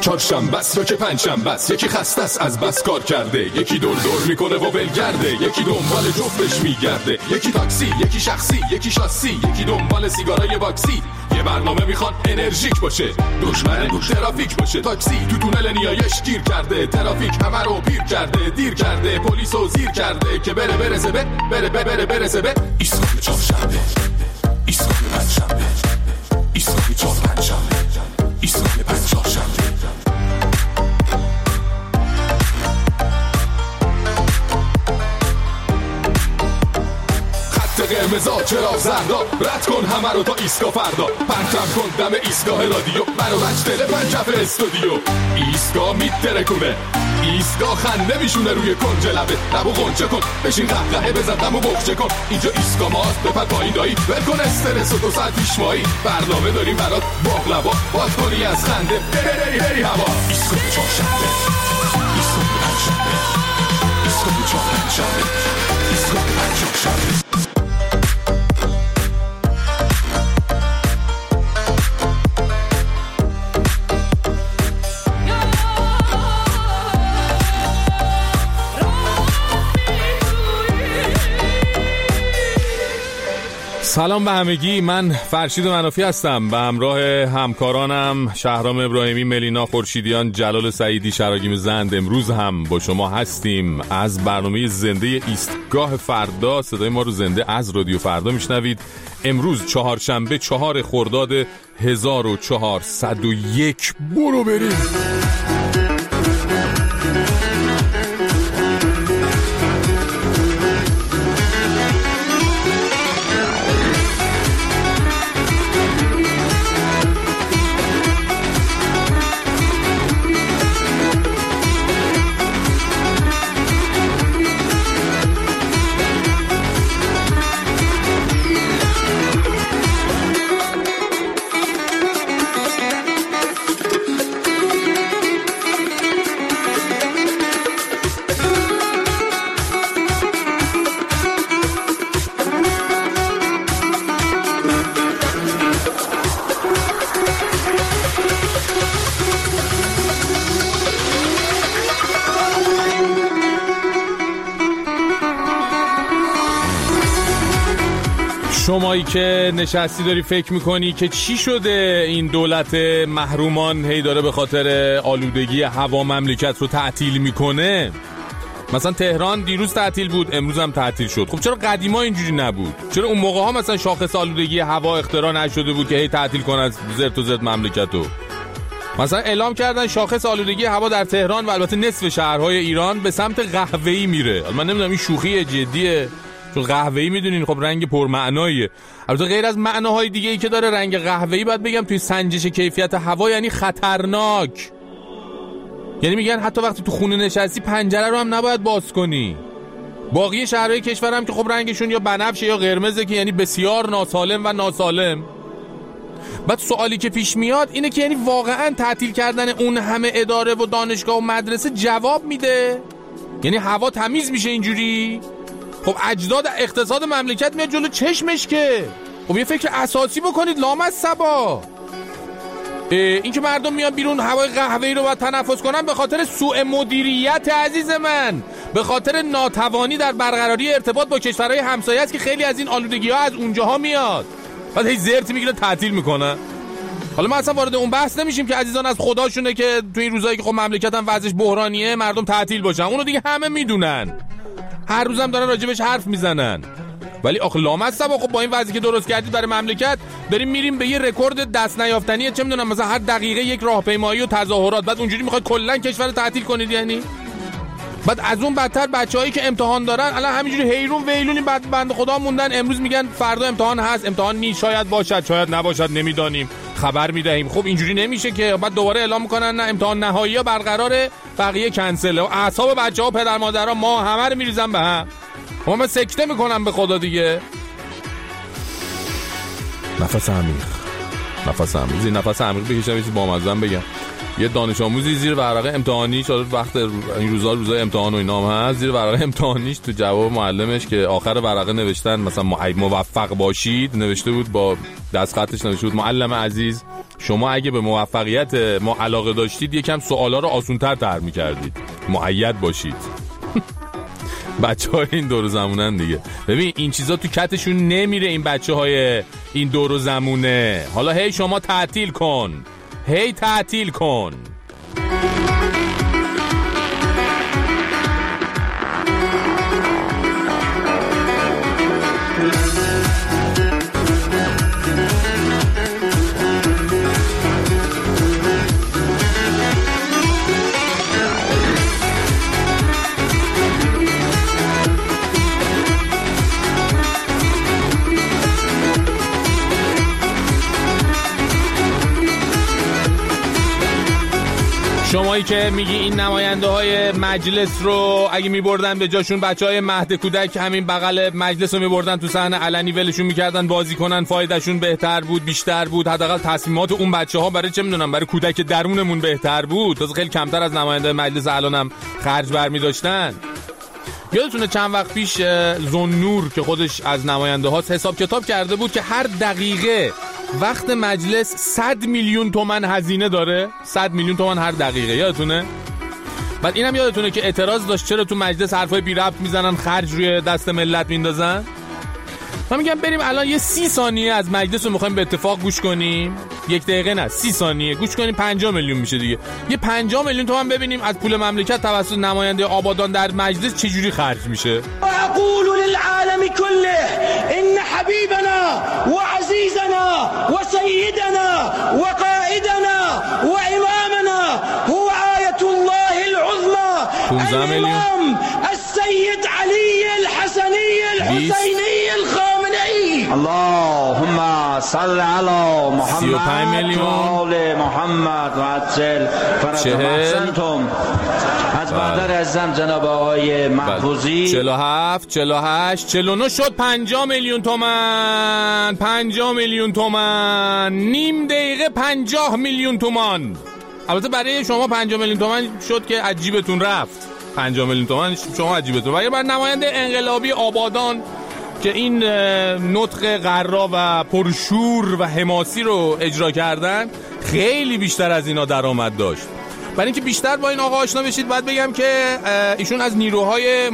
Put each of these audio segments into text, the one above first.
چهارشنبه است یا که پنجشنبه است، یکی خسته است از بس کار کرده، یکی دور دور میکنه و ولگرده، یکی دنبال جفتش میگرده، یکی تاکسی، یکی شخصی، یکی شاسی، یکی دنبال سیگارای باکسی. یه برنامه میخواد انرژیک باشه، دشمن ترافیک باشه. تاکسی تو تونل نیایش گیر کرده، ترافیک همه رو پیر کرده، دیر کرده، پلیسو زیر کرده که برسه به ایستگاه چهارشنبه، ایستگاه پنجشنبه، ایستگاه چهارشنبه، ایستگاه پنجشنبه. قرمزا چرا زردا، رد کن همه رو تا ایستگاه فردا، پرچم کن دم ایستگاه رادیو، منو بچ تلفن کف استودیو. ایستگاه میترکونه، ایستگاه خنده میشونه روی کنج لبه، لبو غنچه کن، بشین قهقهه بزن دمو بخچه کن. اینجا ایستگاه ماست، بپر پایین دایی، ول کن استرس و 2 ساعت پیش مایی، برنامه داریم برات باقلوا، باد کنی از خنده بری هوا. ایستگاه چهارشنبه، ایستگاه پنجشنبه، ایستگاه چهارشنبه، ایستگاه پنجشنبه. سلام به همگی، من فرشید منافی هستم. به همراه همکارانم شهرام ابراهیمی، ملینا خورشیدیان، جلال سعیدی، شراگیم زند امروز هم با شما هستیم. از برنامه زنده ایستگاه فردا، صدای ما رو زنده از رادیو فردا میشنوید. امروز چهارشنبه 4 خرداد 1401. برو بریم. شمایی که نشستی داری فکر میکنی که چی شده این دولت محرومان هی داره به خاطر آلودگی هوا مملکت رو تعطیل میکنه. مثلا تهران دیروز تعطیل بود، امروز هم تعطیل شد. خب چرا قدیما اینجوری نبود؟ چرا اون موقع ها مثلا شاخص آلودگی هوا اختراع نشده بود که هی تعطیل کنن از زرت و زرت مملکتو؟ مثلا اعلام کردن شاخص آلودگی هوا در تهران و البته نصف شهرهای ایران به سمت قهوه‌ای میره. من نمیدونم این شوخیه جدیه، چون قهوه‌ای میدونین خب رنگ پرمعناییه. البته غیر از معناهای دیگه ای که داره رنگ قهوه‌ای، باید بگم توی سنجش کیفیت هوا یعنی خطرناک. یعنی میگن حتی وقتی تو خونه نشستی پنجره رو هم نباید باز کنی. باقی شهرهای کشورم که خب رنگشون یا بنفشه یا قرمزه که یعنی بسیار ناسالم و ناسالم. بعد سوالی که پیش میاد اینه که یعنی واقعا تعطیل کردن اون همه اداره و دانشگاه و مدرسه جواب میده؟ یعنی هوا تمیز میشه اینجوری؟ خب اجداد اقتصاد مملکت میاد جلو چشمش که. خب یه فکر اساسی بکنید لامصبا. این که مردم میان بیرون هوای قهوه‌ای رو باید تنفس کنن به خاطر سوء مدیریت عزیز من، به خاطر ناتوانی در برقراری ارتباط با کشورهای همسایه است که خیلی از این آلودگی‌ها از اونجاها میاد. بعد هی زرت میگیره تعطیل میکنن. حالا ما اصلا وارد اون بحث نمیشیم که عزیزان از خداشونه که تو این روزایی که خب مملکت هم وضعش بحرانیه مردم تعطیل باشن. اونو دیگه همه میدونن، هر روزم دارن راجبش حرف میزنن. ولی آخه لامصبا، خب با این وضعی که درست کردید برای مملکت داریم میریم به یه رکورد دست نیافتنی، چه میدونم مثلا هر دقیقه یک راهپیمایی و تظاهرات، بعد اونجوری میخواید کلا کشور رو تعطیل کنید. یعنی بعد از اون بدتر بچه‌هایی که امتحان دارن الان همینجوری حیرون ویلونی بعد بنده خدا موندن، امروز میگن فردا امتحان هست، امتحان نیست، شاید باشد شاید نباشد نمیدانیم، خبر میدهیم. خب اینجوری نمیشه که بعد دوباره اعلام میکنن نه امتحان نهایی برقراره، بقیه کنسله. و اعصاب بچه‌ها پدر مادرها ما همه رو میریزن به هم. من سکته میکنم به خدا دیگه. نفس عمیق بکشم، یه چیز بامزه‌ام بگم. یه دانش آموزی زیر ورقه امتحانیش، وقت این روزای امتحان و اینا هم هست، زیر ورقه امتحانیش تو جواب معلمش که آخر ورقه نوشتن مثلا موفق باشید، نوشته بود با دست خطش نوشته بود معلم عزیز شما اگه به موفقیت ما علاقه داشتید یکم سوالا رو آسان‌تر طرح می‌کردید. مؤید باشید. بچه‌های این دور و زمونن دیگه. ببین این چیزا تو کتشون نمیره این بچه‌های این دور و زمونه. حالا هی شما تعطیل کن. هی تعطیل کن. شمایی که میگی این نماینده های مجلس رو اگه میبردن به جاشون بچهای مهد کودک همین بغل مجلس رو میبردن تو صحنه علنی ولشون میکردن بازی کنن، فایدهشون بهتر بود، بیشتر بود، حداقل تصمیمات اون بچه‌ها برای چه میدونم برای کودک درونمون بهتر بود، تازه خیلی کمتر از نماینده مجلس الانم خرج برمی داشتن. یادتونه چند وقت پیش زنور که خودش از نماینده هاست حساب کتاب کرده بود که هر دقیقه وقت مجلس 100 میلیون تومان هزینه داره، 100 میلیون تومان هر دقیقه. یادتونه؟ بعد اینم یادتونه که اعتراض داشت چرا تو مجلس حرفای بی ربط میزنن، خرج روی دست ملت میندازن. من میگم بریم الان یه 30 ثانیه از مجلس رو میخوایم به اتفاق گوش کنیم، 1 دقیقه نه 30 ثانیه گوش کنیم، 50 میلیون میشه دیگه. یه 50 میلیون تومان ببینیم از پول مملکت توسط نماینده آبادان در مجلس چجوری خرج میشه. اقول للعالم كله ان حبيبنا وعزيزنا وسيدنا وقائدنا وامامنا هو آية الله العظمى الامام السيد علي الحسني الحسيني الخامنئي. اللهم صل على محمد و آل محمد و عجل فرجهم. از برادر عزیزم جناب آقای محفوظی 47 48 49 شد 50 میلیون تومان. 50 میلیون تومان نیم دقیقه 50 میلیون تومان. البته برای شما 50 میلیون تومان شد که عجیبتون رفت. 50 میلیون تومان شما عجیبتون. ولی برای نماینده انقلابی آبادان که این نطق قرا و پرشور و حماسی رو اجرا کردن خیلی بیشتر از اینا درآمد داشت. برای اینکه بیشتر با این آقا آشنا بشید باید بگم که ایشون از نیروهای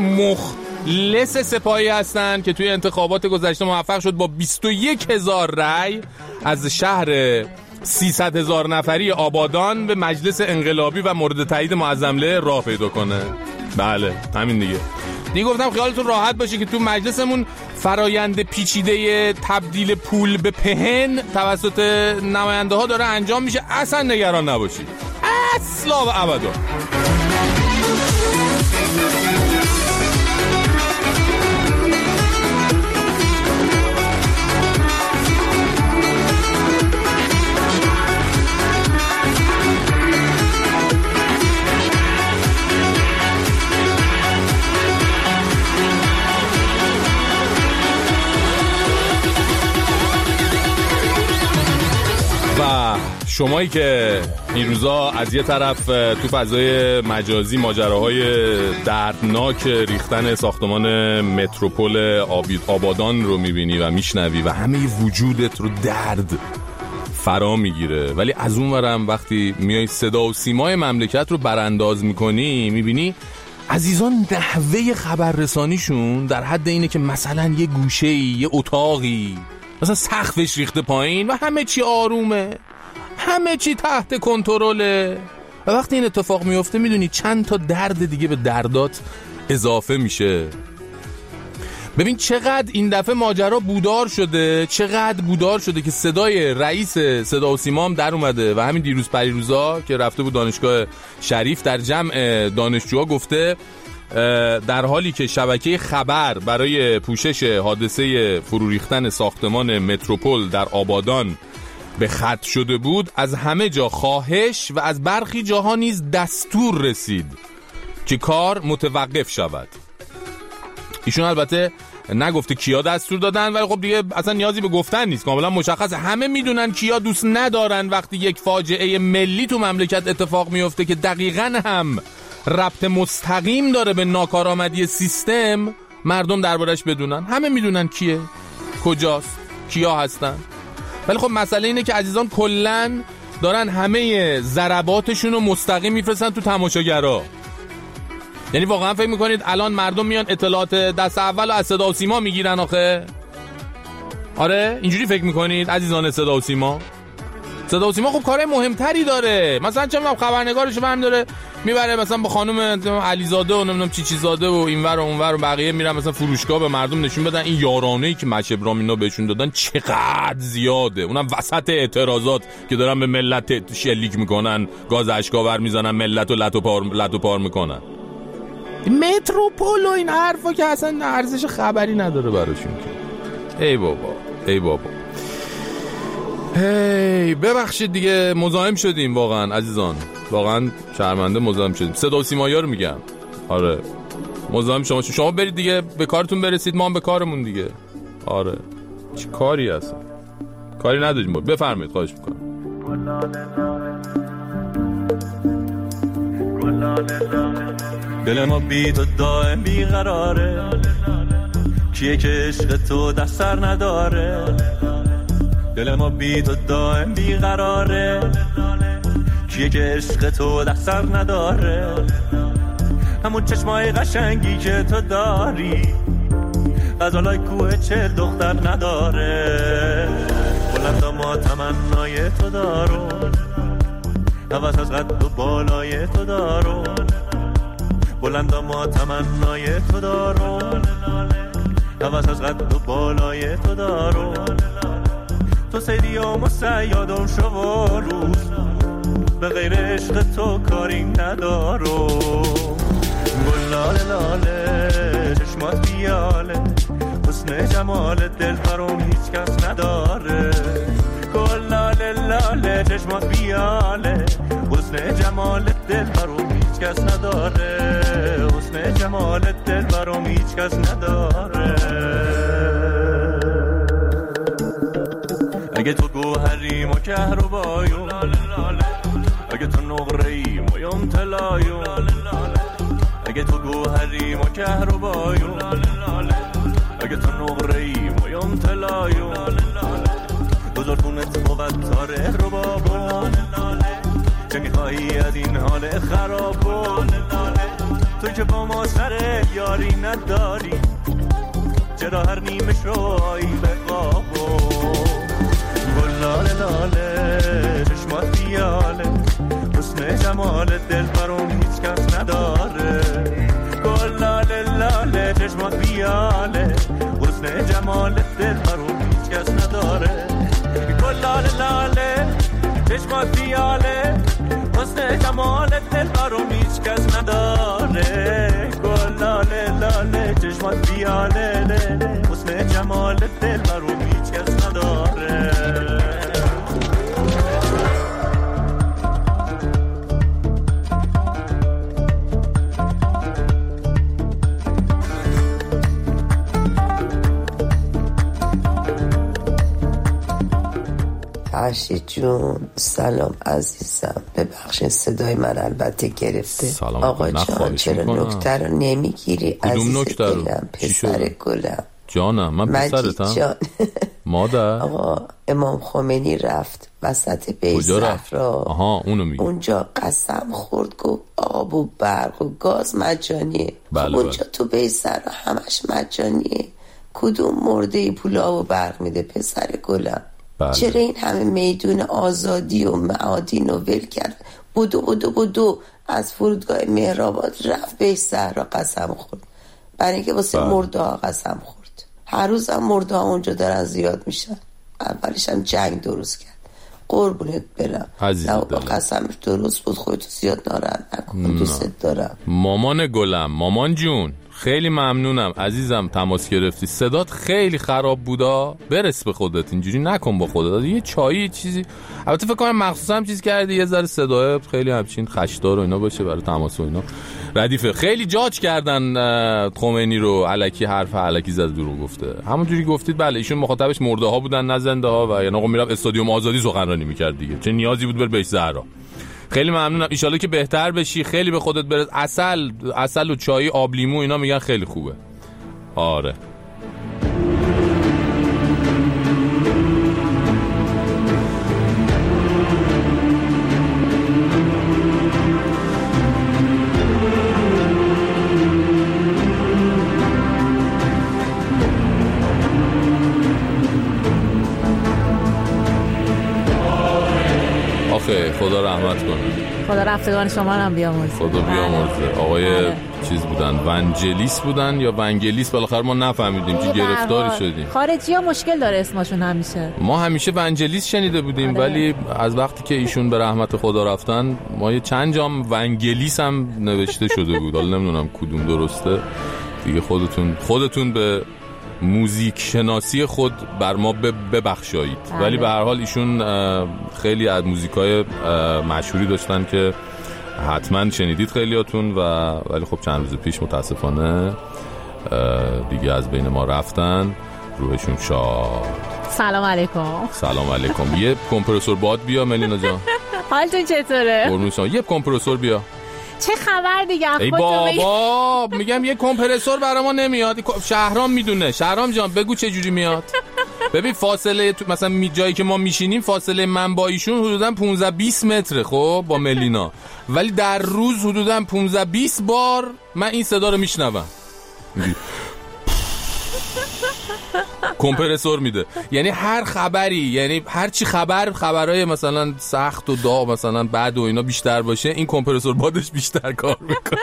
مخلص سپاهی هستن که توی انتخابات گذشته موفق شد با 21,000 رأی از شهر 300,000 نفری آبادان به مجلس انقلابی و مورد تایید معظمله راه پیدا کنه. بله همین دیگه گفتم خیالتون راحت باشه که تو مجلسمون فرایند پیچیده تبدیل پول به پهن توسط نماینده ها داره انجام میشه. اصلا نگران نباشید، اصلا و ابدا. و شمایی که این روزا از یه طرف تو فضای مجازی ماجراهای دردناک ریختن ساختمان متروپول آبادان رو میبینی و میشنوی و همه وجودت رو درد فرا میگیره، ولی از اون ورم وقتی میای صدا و سیمای مملکت رو برانداز میکنی میبینی عزیزان نحوه خبررسانیشون در حد اینه که مثلا یه گوشه‌ای، یه اتاقی مثلا سقفش ریخته پایین و همه چی آرومه، همه چی تحت کنترله. و وقتی این اتفاق میفته میدونی چند تا درد دیگه به دردات اضافه میشه. ببین چقدر این دفعه ماجرا بودار شده، چقدر بودار شده که صدای رئیس صدا و سیما هم در اومده و همین دیروز پریروزا که رفته بود دانشگاه شریف در جمع دانشجوها گفته در حالی که شبکه خبر برای پوشش حادثه فرو ریختن ساختمان متروپول در آبادان به خط شده بود، از همه جا خواهش و از برخی جاها نیز دستور رسید که کار متوقف شود. ایشون البته نگفته کیا دستور دادن، ولی خب دیگه اصلا نیازی به گفتن نیست، کاملا مشخصه، همه میدونن کیا دوست ندارن وقتی یک فاجعه ملی تو مملکت اتفاق میفته که دقیقاً هم ربط مستقیم داره به ناکارآمدی سیستم، مردم دربارش بدونن. همه میدونن کیه، کجاست، کیا هستن. ولی خب مسئله اینه که عزیزان کلن دارن همه ضرباتشون رو مستقیم میفرستن تو تماشاگرها. یعنی واقعا فکر میکنید الان مردم میان اطلاعات دست اول از صدا و سیما میگیرن آخه؟ آره اینجوری فکر میکنید عزیزان؟ صدا و سیما خب کار مهمتری داره. مثلا چه خبرنگارش برمی داره میبره مثلا با خانم علیزاده و نمیدونم چی زاده و اینور و اونور و بقیه میرن مثلا فروشگاه به مردم نشون بدن این یارانه‌ای که مش ابراهیم اینا بهشون دادن چقدر زیاده، اونم وسط اعتراضات که دارن به ملت شلیک میکنن، گاز اشکاور میزنن، ملت و لتو پار میکنن. متروپول و این حرفا که اصلا ارزش خبری نداره براشون که. ای بابا هی ببخشید دیگه مزاحم شدیم واقعا عزیزان، واقعا شرمنده مزاحم شدیم. صدا و سیمایا رو میگم. آره مزاحم شما برید دیگه به کارتون برسید، ما هم به کارمون دیگه. آره چه کاری هست؟ کاری نداریم. بفرمایید خواهش میکنم. دل ما بی تو دائم بیقراره، کیه که عشق تو دست سر نداره. دل ما بی تو دائم بیقراره، کیه که عشق تو دست سر نداره. همون چشمای قشنگی که تو داری غزالای کوه چه دختر نداره. بلند ما تمنای تو دارو، هوس از قد و بالای تو دارو. بلند ما تمنای تو دارو، هوس از قد و بالای تو دارو. تو سیدیام و سیادم شو و روز، به غیر عشق تو کاری ندارو. گل لاله لاله چشمات بیاله، حسن جمال دل برام هیچ کس نداره. گل لاله لاله چشمات بیاله، حسن جمال دل برام هیچ کس نداره. حسن جمال دل برام هیچ کس نداره. اگه تو گوهری ما کهرباییم، اگه تو نقره‌ای ما یم طلاییم. اگه تو گوهری ما کهرباییم، اگه تو نقره‌ای ما یم طلاییم. بزرگونت بود تاره رو بابا، چه میخوایی از این حال خرابو؟ تو که با ما سر یاری نداری، چرا هر نیمه شو آیی به قابو؟ گل لاله لاله چشمات بیاله، حسن جمال دل برام هیچ کس نداره. گل لاله لاله چشمات بیاله، حسن جمال دل برام هیچ کس نداره. گل لاله لاله چشمات بیاله، حسن جمال دل برام هیچ کس نداره. گل لاله لاله چشمات بیاله، حسن جمال دل برام هیچ کس نداره. فرشید جون سلام عزیزم، ببخشید صدای من البته گرفته. آقا جان چرا نکته رو نمیگیری عزیز دلم، پسر گلم جانم؟ من پسرتم مادر. آقا امام خمینی رفت وسط بیت صفرا، اونو میگی. اونجا قسم خورد گفت آب و برق و گاز مجانیه. بله اونجا تو بیت صفرا همش مجانیه، کدوم مرده پولا و برق میده پسر گلم؟ بله. چرا این همه میدون آزادی و معادین و ول کرد؟ بدو از فرودگاه مهرآباد رفت به صحرا قسم خورد، برای اینکه واسه مرده ها قسم خورد. هر روز هم مرده ها اونجا دارن زیاد میشن. اولش هم جنگ درست کرد. قربونت برم نه با قسمش درست بود، خودتو زیاد ناراحت نکن، دوست دارم. مامان گلم، مامان جون خیلی ممنونم عزیزم تماس گرفتی. صدات خیلی خراب بودا، برس به خودت، اینجوری نکن با خودت. یه چایی چیزی، البته فکر کنم مخصوصا هم چیز کردی یه ذره صدای خیلی همچین خشدار و اینا باشه برای تماس و اینا. ردیفه خیلی جاج کردن خمینی رو، الکی حرف الکی زد دروغ گفته. همونجوری گفتید بله ایشون مخاطبش مرده ها بودن نه زنده ها، و یعنی آقا میرفت استادیوم آزادی سخنرانی میکرد دیگه، چه نیازی بود بر بیت زهرا. خیلی ممنونم، ان شاءالله که بهتر بشی، خیلی به خودت برس. عسل و چای آب لیمو اینا میگن خیلی خوبه. آره خیر خدا رحمت کنه. خدا رفتگان شما هم بیامرزه. خدا بیامرزه. آقای چیز بودن، ونجلیس بودن یا ونگلیس، بالاخره ما نفهمیدیم که گرفتاری شدیم. خارجی‌ها مشکل داره اسمشون همیشه. ما همیشه ونجلیس شنیده بودیم ولی از وقتی که ایشون به رحمت خدا رفتن ما یه چند جام ونگلیس هم نوشته شده بود. حالا نمیدونم کدوم درسته دیگه، خودتون به موزیک شناسی خود بر ما ببخشایید. ولی به هر حال ایشون خیلی از موزیکای مشهوری داشتن که حتما شنیدید خیلیاتون ولی خب چند روز پیش متاسفانه دیگه از بین ما رفتن. روحشون شاد. سلام علیکم. سلام علیکم. یه کمپرسور باد بیا ملینا جان. حالتون چطوره؟ قربون شما. یه کمپرسور بیا. چه خبر دیگه؟ ای بابا میگم یه کمپرسور برای ما نمیاد. شهرام میدونه. شهرام جان بگو چه جوری میاد. ببین فاصله مثلا جایی که ما میشینیم فاصله من با ایشون حدودا 15-20 متره خب با ملینا، ولی در روز حدودا 15-20 بار من این صدا رو میشنوم. کمپرسور میده، یعنی هر خبری، یعنی هر چی خبرای مثلا سخت و داغ مثلا بعد و اینا بیشتر باشه، این کمپرسور بادش بیشتر کار میکنه.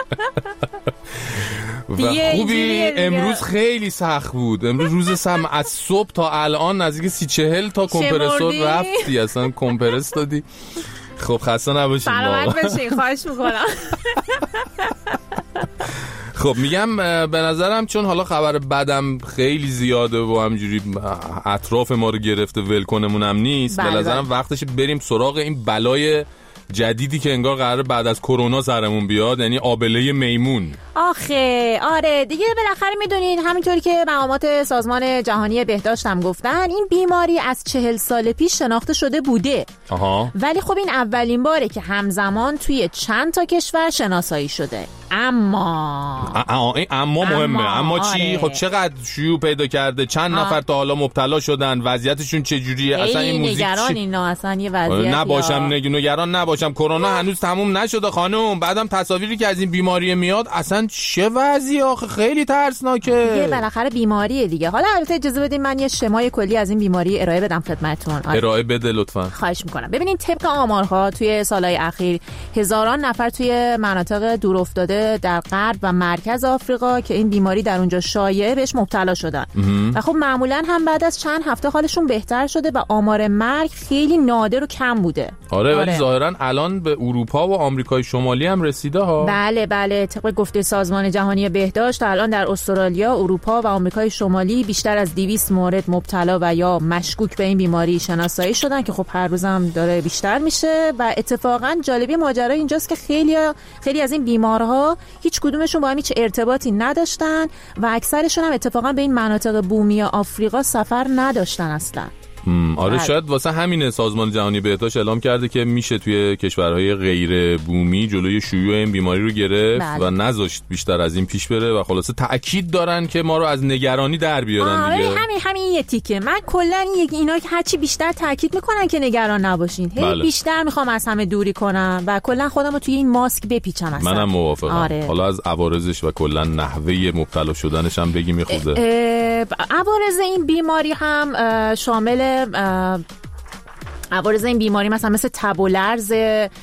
و خوبی امروز خیلی سخت بود. امروز روز سم از صبح تا الان نزدیک 30-40 تا کمپرسور رفتی، اصلا کمپرس دادی. خب خسته نباشید. سلامت باشین. خواهش میکنم. خب میگم به نظرم چون حالا خبر بدم خیلی زیاده و همجوری اطراف ما رو گرفته ولکنمون هم نیست، به نظرم وقتش بریم سراغ این بلای جدیدی که انگار قراره بعد از کرونا سرمون بیاد، یعنی آبله میمون. آخه آره دیگه، بالاخره میدونین همینطوری که مقامات سازمان جهانی بهداشت هم گفتن این بیماری از 40 سال پیش شناخته شده بوده. ولی خب این اولین باره که همزمان توی چند تا کشور شناسایی شده. اما مهمه. اما چی؟ آره. خب چقدر شیوع پیدا کرده؟ چند نفر تا حالا مبتلا شدن؟ وضعیتشون چجوریه؟ اصلا این موزیک نگران اینا اصلا یه وضعیت نگران نباشم. کرونا هنوز تموم نشده خانم. بعدم تصاویری که از این بیماری میاد اصلا چه وضعی آخه، خیلی ترسناکه. یه بالاخره بیماریه دیگه. حالا البته اجازه بدین من یه شمای کلی از این بیماری ارائه بدم خدمتتون. ارائه بده لطفاً. خواهش میکنم. ببینید طبق آمارها توی سالهای اخیر هزاران نفر توی مناطق دورافتاده در غرب و مرکز آفریقا که این بیماری در اونجا شایعه بهش مبتلا شدن و خب معمولا هم بعد از چند هفته حالشون بهتر شده و آمار مرگ خیلی نادر و کم بوده. آره ولی ظاهرا الان به اروپا و آمریکای شمالی هم رسیده ها. بله طبق گفته سازمان جهانی بهداشت الان در استرالیا، اروپا و آمریکای شمالی بیشتر از 200 مورد مبتلا و یا مشکوک به این بیماری شناسایی شدن که خب هر روز هم داره بیشتر میشه. و اتفاقا جالبی ماجرا اینجاست که خیلی از این بیمارها هیچ کدومشون با هم هیچ ارتباطی نداشتن و اکثرشون هم اتفاقا به این مناطق بومی آفریقا سفر نداشتن اصلا. آره شاید واسه همین سازمان جهانی بهداشت اعلام کرده که میشه توی کشورهای غیر بومی جلوی شیوع این بیماری رو گرفت و نذاشت بیشتر از این پیش بره و خلاصه تأکید دارن که ما رو از نگرانی در بیارن دیگه. همین یه تیکه. من کلا اینا که هرچی بیشتر تأکید میکنن که نگران نباشین، بیشتر میخوام از همه دوری کنم و کلا خودم رو توی این ماسک بپیچم اصلا. منم موافقم. حالا از عوارضش و کلا نحوه مبتلا شدنش هم بگی میخوده. عوارض این بیماری هم شامل عوارض این بیماری مثل تب و لرز،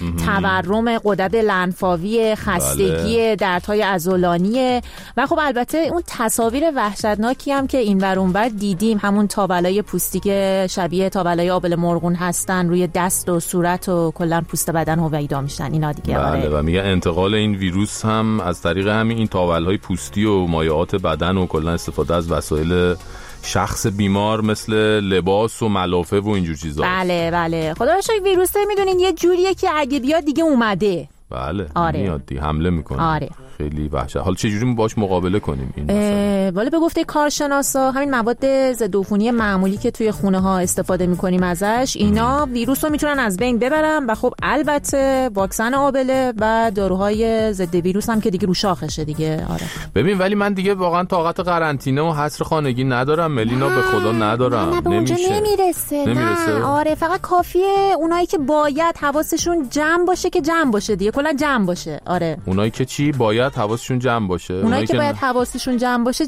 تورم غدد لنفاوی، خستگی، دردهای عضلانی و خب البته اون تصاویر وحشتناکی هم که اینور اونور دیدیم، همون تابلای پوستی که شبیه تابلای آبله مرغون هستن روی دست و صورت و کلا پوست بدن هویدا میشن اینا دیگه. بله و میگه انتقال این ویروس هم از طریق همین این تابلهای پوستی و مایعات بدن و کلا استفاده از وسایل شخص بیمار مثل لباس و ملافه و اینجور چیزا. بله خدا رو شکر ویروسه میدونین یه جوریه که اگه بیاد دیگه اومده. بله میاد دیگه حمله میکنه. آره خیلی وحشت. حالا چه جوری باش مقابله کنیم این مثلا؟ ولی به گفته کارشناسا همین مواد ضد عفونی معمولی که توی خونه ها استفاده میکنیم ازش، اینا ویروس رو میتونن از بین ببرن و خب البته واکسن آبله و داروهای ضد ویروس هم که دیگه رو شاخشه دیگه. آره ببین ولی من دیگه واقعا طاقت قرنطینه و حصر خانگی ندارم ملینا، به خدا ندارم. نمیرسه. نه آره فقط کافیه اونایی که باید حواسشون جمع باشه که جمع باشه دیگه، کلا جمع باشه. آره اونایی که چی باید حواسشون جمع باشه، اونایی که باید حواسشون جمع باشه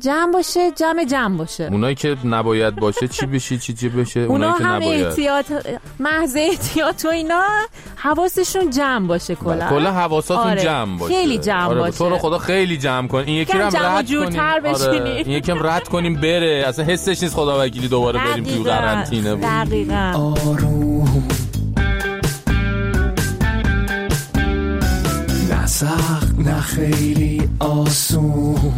جمع باشه. اونایی که نباید باشه چی بشه چی بشه. اونایی که نباید محض احتیاط و اینا حواسشون جمع باشه کلا حواساتون جمع باشه. خیلی جمع باشه. تو رو خدا خیلی جمع کن. این یکی رو هم رد کنیم. این یکی هم رد کنیم بره. اصلا حسش نیست خدا وکیلی دوباره بریم تو قرنطینه. دقیقاً. آروم نه سخت نه خیلی آسون،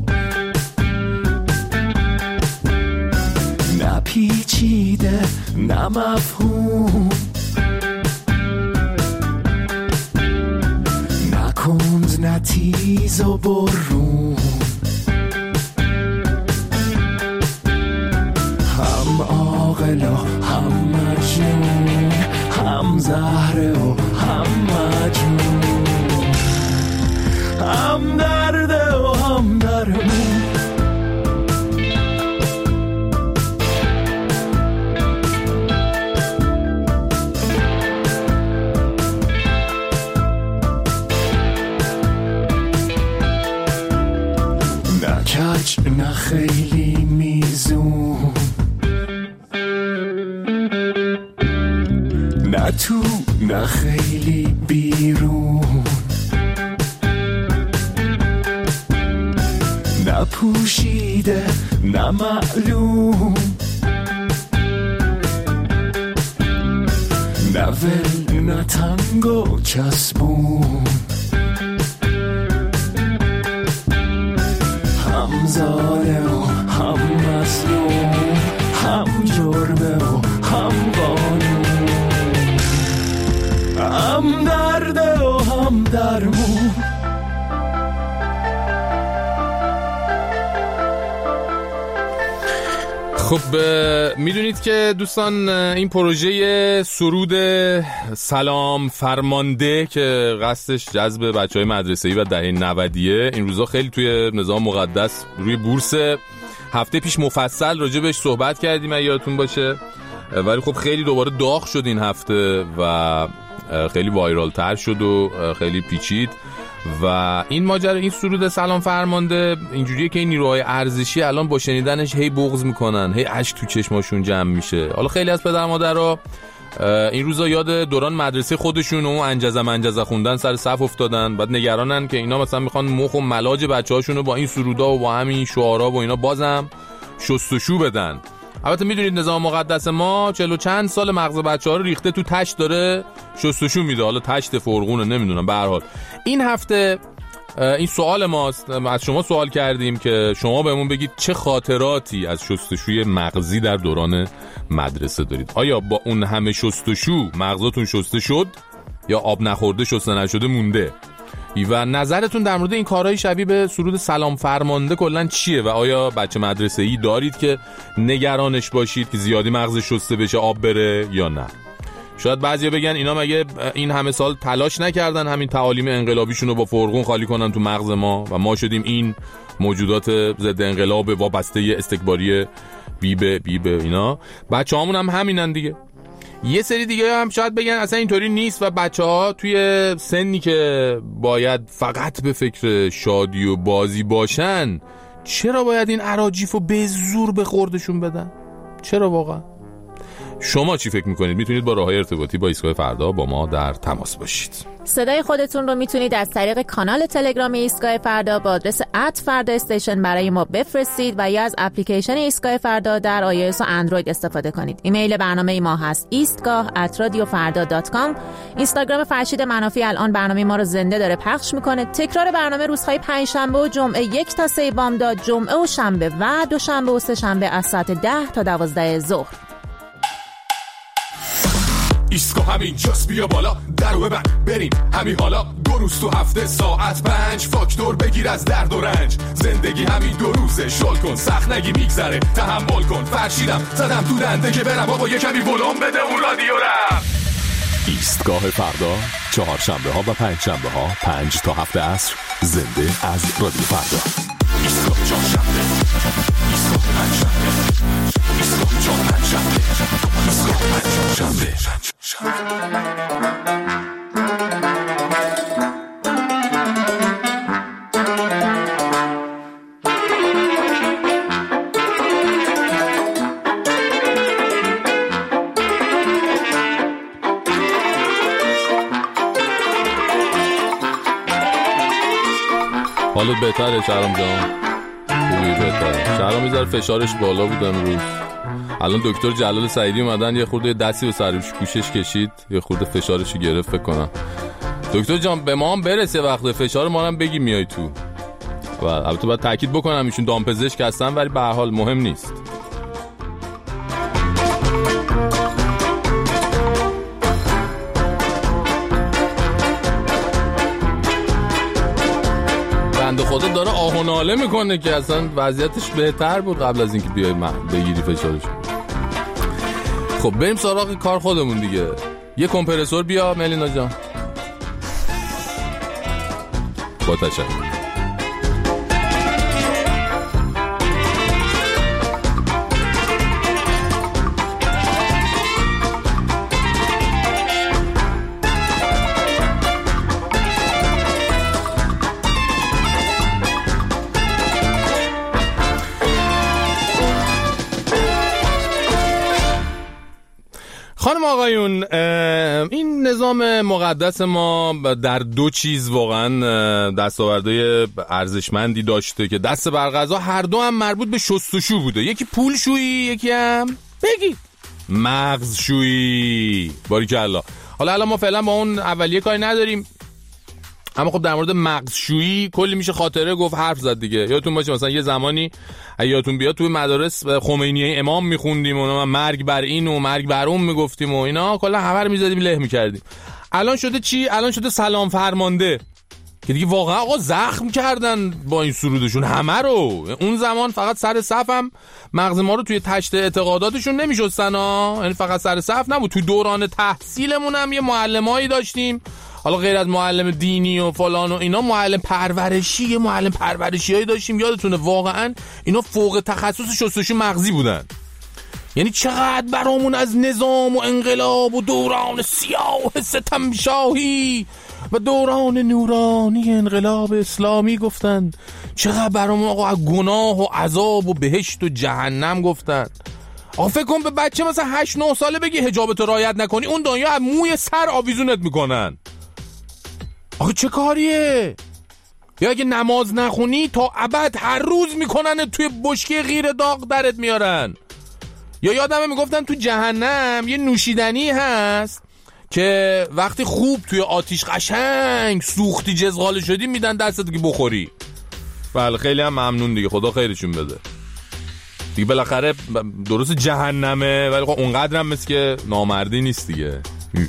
نه پیچیده نه مفهوم، نه کند نه تیز و برون، هم عاقل و هم مجنون، هم زهره و هم مجنون، هم درده و هم درمون. نه کج نه خیلی میزون، نه تو نه خیلی بیرون، نه پوشیده نه معلوم، نه ول نه تنگ و چسبون، هم ظالم و هم مظلوم، هم جرمه و هم قانون، هم درده و هم درمون. خب میدونید که دوستان این پروژه سرود سلام فرمانده که قصدش جذب بچهای مدرسه‌ای و دهه 90 این روزا خیلی توی نظام مقدس روی بورس، هفته پیش مفصل راجع بهش صحبت کردیم اگه یادتون باشه، ولی خب خیلی دوباره داغ شد این هفته و خیلی وایرال تر شد و خیلی پیچید و این ماجرا این سرود سلام فرمانده اینجوریه که این نیروهای ارزشی الان با شنیدنش هی بغض میکنن، هی اشک تو چشماشون جمع میشه. حالا خیلی از پدر مادرها این روزا یاد دوران مدرسه خودشون و انجزه خوندن سر صف افتادن، بعد نگرانن که اینا مثلا میخوان مخ و ملاج بچه‌هاشون رو با این سرودا و با همین شعارا و اینا بازم شستشو بدن. البته میدونید نظام مقدس ما 40 چند سال مغز بچه‌ها رو ریخته تو تشت داره شستشو میده، حالا تشت فرغونه نمیدونم. به هر حال این هفته این سوال ماست، از شما سوال کردیم که شما بهمون بگید چه خاطراتی از شستشوی مغزی در دوران مدرسه دارید. آیا با اون همه شستشو مغزتون شسته شد یا آب نخورده شسته نشده مونده؟ و نظرتون در مورد این کارهای شبیه به سرود سلام فرمانده کلا چیه و آیا بچه مدرسه‌ای دارید که نگرانش باشید که زیادی مغزش شسته بشه آب بره یا نه؟ شاید بعضیا بگن اینا مگه این همه سال تلاش نکردن همین تعالیم انقلابیشون رو با فرغون خالی کنن تو مغز ما و ما شدیم این موجودات ضد انقلاب وابسته استکباری بیبه اینا؟ بچه‌هامون هم همینن دیگه. یه سری دیگه هم شاید بگن اصلا اینطوری نیست و بچه‌ها توی سنی که باید فقط به فکر شادی و بازی باشن چرا باید این اراجیفو به زور به خوردشون بدن؟ چرا واقعا؟ شما چی فکر میکنید؟ میتونید با راههای ارتباطی با ایستگاه فردا با ما در تماس باشید. صدای خودتون رو میتونید از طریق کانال تلگرام ایستگاه فردا با آدرس @فردا استیشن برای ما بفرستید و یا از اپلیکیشن ایستگاه فردا در iOS و اندروید استفاده کنید. ایمیل برنامه ما هست eastgah@radiofarda.com. اینستاگرام فرشید منافی الان برنامه ما رو زنده داره پخش میکنه. تکرار برنامه روزهای پنجشنبه و جمعه 1 تا 3 بامداد، جمعه و شنبه و دوشنبه و سه‌شنبه از ساعت 10 تا 12 ظهر. ایستگاه همین جاست، بیا بالا درو ببند بریم همین حالا. 2 روز تو هفته ساعت 5 فاکتور بگیر از درد و رنج. زندگی همین 2 روزه، شل کن سخت نگی میگذره، تحمل کن. فرشیدم زدم تو دنده که برم بابا یه کمی ولوم بده اون رادیو رو. ایستگاه فردا چهارشنبه ها و پنجشنبه ها 5 تا 7 عصر زنده از رادیو فردا. ایستگاه چهارشنبه، ایستگاه پنجشنبه، ایستگاه چهارشنبه، ایستگاه پنجشنبه. حالت بهتره شهرام جان؟ خوبی بهتره. شهرام میذاره فشارش بالا بود امروز. الان دکتر جلال سعیدی اومدن یه خورده دستی به سرش کوشش کشید، یه خورده فشارشو گرفت فکر کنم. دکتر جان به ما هم برسه وقت فشار ما هم بگی میای تو. و البته باید تاکید بکنم ایشون دامپزشک هستن ولی به هر حال مهم نیست. بنده خدا داره آه و ناله میکنه که اصلا وضعیتش بهتر بود قبل از اینکه بیای بگیری فشارش. خب بریم سراغ کار خودمون دیگه. یه کمپرسور بیا ملینا جان. با تشکر. خانم آقایون، این نظام مقدس ما در دو چیز واقعا دستاوردهای ارزشمندی داشته که دست بر قضا هر دو هم مربوط به شستشو بوده. یکی پولشویی، یکی هم بگید مغزشویی. باریکالله. حالا الان ما فعلا با اون اولیه کاری نداریم، اما خب در مورد مغزشویی کلی میشه خاطره گفت، حرف زد دیگه. یادتون باشه مثلا یه زمانی یادتون بیاد توی مدارس خمینیه امام میخوندیم و مرگ بر این و مرگ بر اون میگفتیم و اینا، کلا همه رو میزدیم له میکردیم. الان شده چی؟ الان شده سلام فرمانده که دیگه واقعا آقا زخم کردن با این سرودشون همه رو. اون زمان فقط سر صف هم مغز ما رو توی تشت اعتقاداتشون نمیشستن ها، یعنی فقط سر صف نبود. توی دوران تحصیلمون هم یه معلمایی داشتیم، حالا غیر از معلم دینی و فلان و اینا، معلم پرورشی، معلم پرورشیایی داشتیم یادتونه واقعا اینا فوق تخصص شستشو مغزی بودن. یعنی چقدر برامون از نظام و انقلاب و دوران سیاه ستم شاهی و دوران نورانی انقلاب اسلامی گفتن، چقدر برامون آقا از گناه و عذاب و بهشت و جهنم گفتن. آقا فکر کن به بچه مثلا 8-9 ساله بگی حجابتو رعایت نکنی، اون دنیا از موی سر آویزونت میکنن. آخه چه کاریه؟ یا اگه نماز نخونی تا ابد هر روز میکنن توی بشکه غیر داغ درت میارن. یا یادمه میگفتن تو جهنم یه نوشیدنی هست که وقتی خوب توی آتیش قشنگ سوختی جزغاله شدی میدن دستت که بخوری. بله خیلی هم ممنون دیگه، خدا خیرشون بده دیگه. بالاخره درست جهنمه ولی خب اونقدر هم مثل که نامردی نیست دیگه.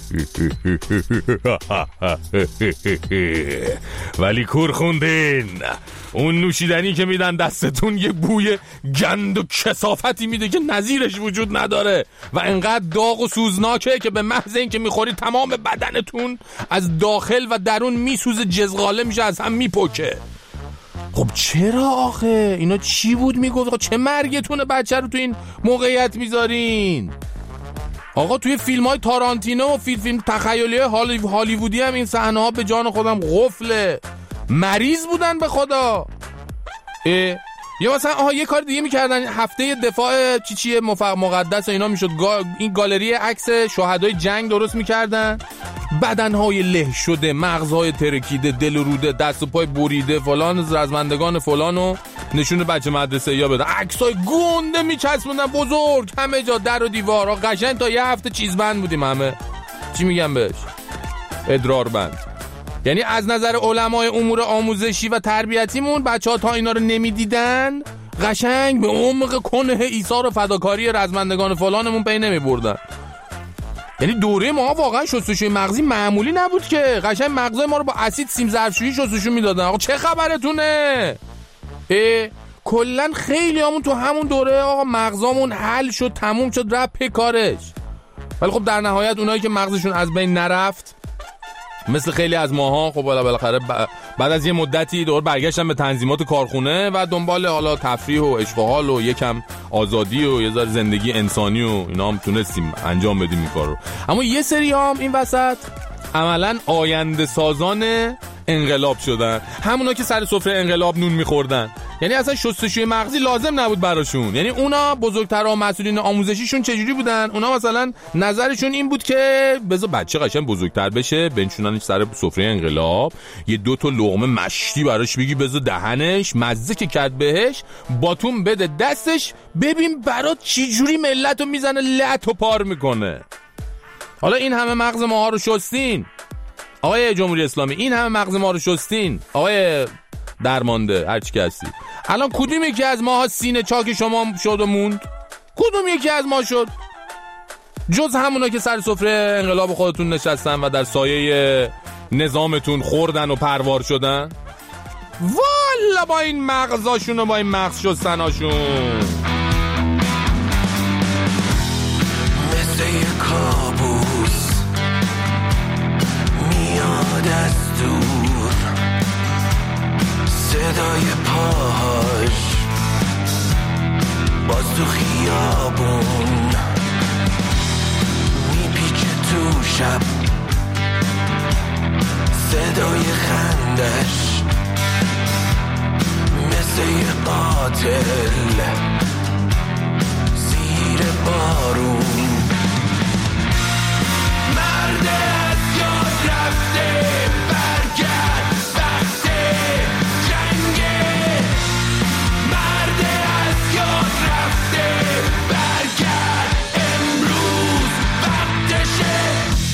ولی کور خوندین، اون نوشیدنی که میدن دستتون یه بوی گند و کثافتی میده که نظیرش وجود نداره و انقدر داغ و سوزناکه که به محض این که میخوری تمام بدنتون از داخل و درون میسوزه، جزغاله میشه، از هم میپکه. خب چرا آخه؟ اینا چی بود میگفت؟ چه مرگتونه بچه رو تو این موقعیت میذارین؟ آقا توی فیلم های تارانتینو و فیلم تخیلی هالیوودی هم این صحنه ها به جان خودم غفله. مریض بودن به خدا. یا مثلا یه کار دیگه میکردن، هفته دفاع چیه مقدس و اینا میشد، این گالری عکس شهدای جنگ درست میکردن، بدنهای له شده، مغزهای ترکیده، دل روده، دست و پای بریده فلان، رزمندگان فلانو نشون بچه مدرسه یا بدن، عکسای گنده میچسبوندن بزرگ همه جا، در و دیوار. قشنگ تا یه هفته چیزبند بودیم همه. چی میگم بهش؟ ادرار بند. یعنی از نظر علمای امور آموزشی و تربیتیمون بچه‌ها تا اینا رو نمیدیدن قشنگ به عمق کنه ایثار و فداکاری رزمندگان فلانمون پی نمیبردن. یعنی دوره ما واقعا شستشوی مغزی معمولی نبود که، قشنگ مغزای ما رو با اسید سیم ظرفشویی شستشو میدادن. آقا چه خبرتونه؟ کلا خیلی همون تو همون دوره آقا مغزامون حل شد، تموم شد، رفت پی کارش. ولی خب در نهایت اونایی که مغزشون از بین نرفت مثل خیلی از ماها، خب بالاخره بعد از یه مدتی دور برگشتن به تنظیمات کارخونه و دنبال حالا تفریح و عشق و حال و یکم آزادی و یه ذره زندگی انسانی و اینا هم تونستیم انجام بدیم این کارو. اما یه سری هم این وسط عملاً آینده سازان انقلاب شدن، همونا که سر سفره انقلاب نون میخوردن. یعنی اصلا شستشوی مغزی لازم نبود براشون. یعنی اونا بزرگترها مسئولین آموزشیشون چجوری بودن؟ اونا مثلا نظرشون این بود که بذار بچه قشنگ بزرگتر بشه، بنشوننش سر سفره انقلاب، یه 2 تا لقمه مشتی براش بگی بذار دهنش، مزه که کرد بهش، باتون بده دستش، ببین برات چی جوری ملتو میزنه لعت و پار میکنه. حالا این همه مغز ماها رو شستین آقای جمهوری اسلامی، این همه مغز ما رو شستین آقای درمانده هرچی که هستی، الان کدوم یکی از ماها سینه چاک شما شد و موند؟ کدوم یکی از ما شد؟ جز همونا که سر سفره انقلاب خودتون نشستن و در سایه نظامتون خوردن و پروار شدن. والا با این مغزاشون و با این مغز شستناشون مثل یه کابوس میاد از دور، صدای پاهاش باز تو خیابون میپیچه تو شب، صدای خندش مثل یه قاتل زیر بارون. مرد از یاد رفته برگرد وقت جنگه، مرد از یاد رفته برگرد امروز وقتشه.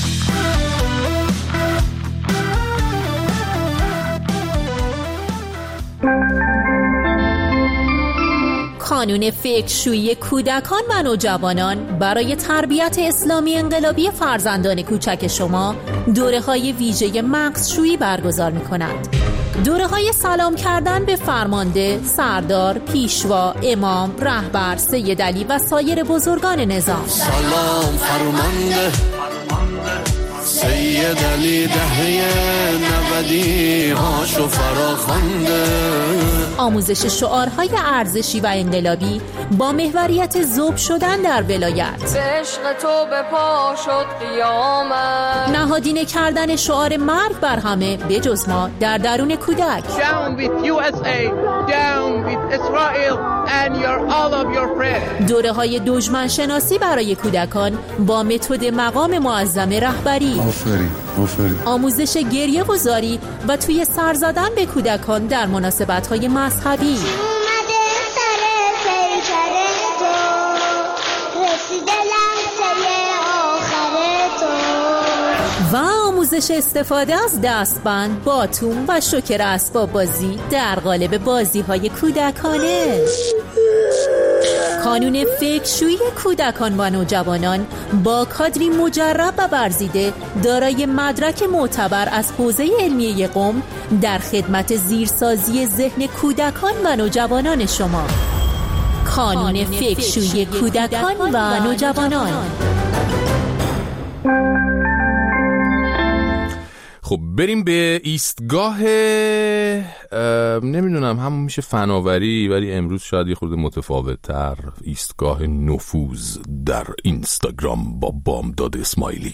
کانون فکرشویی کودکان و نوجوانان برای تربیت اسلامی انقلابی فرزندان کوچک شما دوره‌های ویژه مغزشویی برگزار می‌کند. دوره‌های سلام کردن به فرمانده، سردار، پیشوا، امام، رهبر، سید علی و سایر بزرگان نظام. سلام فرمانده سید علی دهه 90 هاشو فراخوانده. آموزش شعارهای ارزشی و انقلابی با محوریت ذوب شدن در ولایت. به عشق تو به پا شد قیامت. نهادینه کردن شعار مرگ بر همه بجز ما در درون کودک. Down with USA, down with Israel and all of your friends. دوره‌های دشمن شناسی برای کودکان با متد مقام معظم رهبری. آفرین. آموزش گریه و زاری و توی سر زدن به کودکان در مناسبت‌های مذهبی. و آموزش استفاده از دستبند، باتوم و شوکر اسباب بازی در قالب بازی‌های کودکانه. کانون فکرشویی کودکان و نوجوانان با کادری مجرب و برزیده دارای مدرک معتبر از حوزه علمیه قم در خدمت زیرسازی ذهن کودکان و نوجوانان شما. کانون فکرشویی کودکان و نوجوانان. خب بریم به ایستگاه نمیدونم همون میشه فناوری، ولی امروز شاید یه خورده متفاوت تر، ایستگاه نفوذ در اینستاگرام با بامداد اسماعیلی.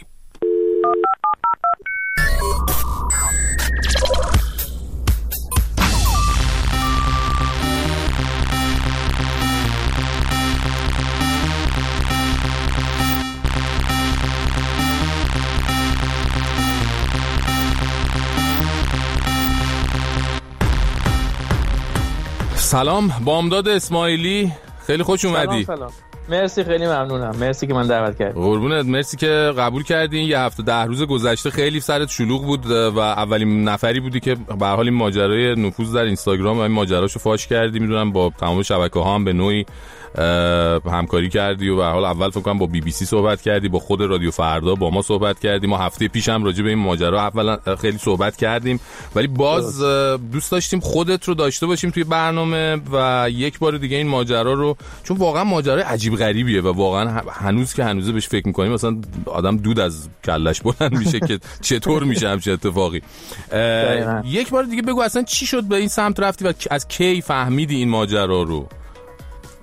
سلام بامداد اسماعیلی، خیلی خوش اومدی. سلام. مرسی، خیلی ممنونم. مرسی که من دعوت کردی. قربونت، مرسی که قبول کردین. یه هفته 10 روز گذشته خیلی سرت شلوغ بود و اولین نفری بودی که به هر حال این ماجرای نفوذ در اینستاگرام و این ماجراشو فاش کردی. میدونم با تمام شبکه‌ها هم به نوعی همکاری کردی و به هر حال اول فکر کنم با BBC صحبت کردی، با خود رادیو فردا با ما صحبت کردیم. ما هفته پیش هم راجع به این ماجرا اولا خیلی صحبت کردیم، ولی باز دوست داشتیم خودت رو داشته باشیم توی برنامه و یک بار دیگه این ماجرا رو، چون واقعا ماجرای عجیب غریبیه و واقعا هنوز که هنوزه بهش فکر می‌کنیم مثلا آدم دود از کلش بلند میشه که چطور میشه همچین اتفاقی. یک بار دیگه بگو اصلا چی شد به این سمت رفتی و از کی فهمیدی این ماجرا رو؟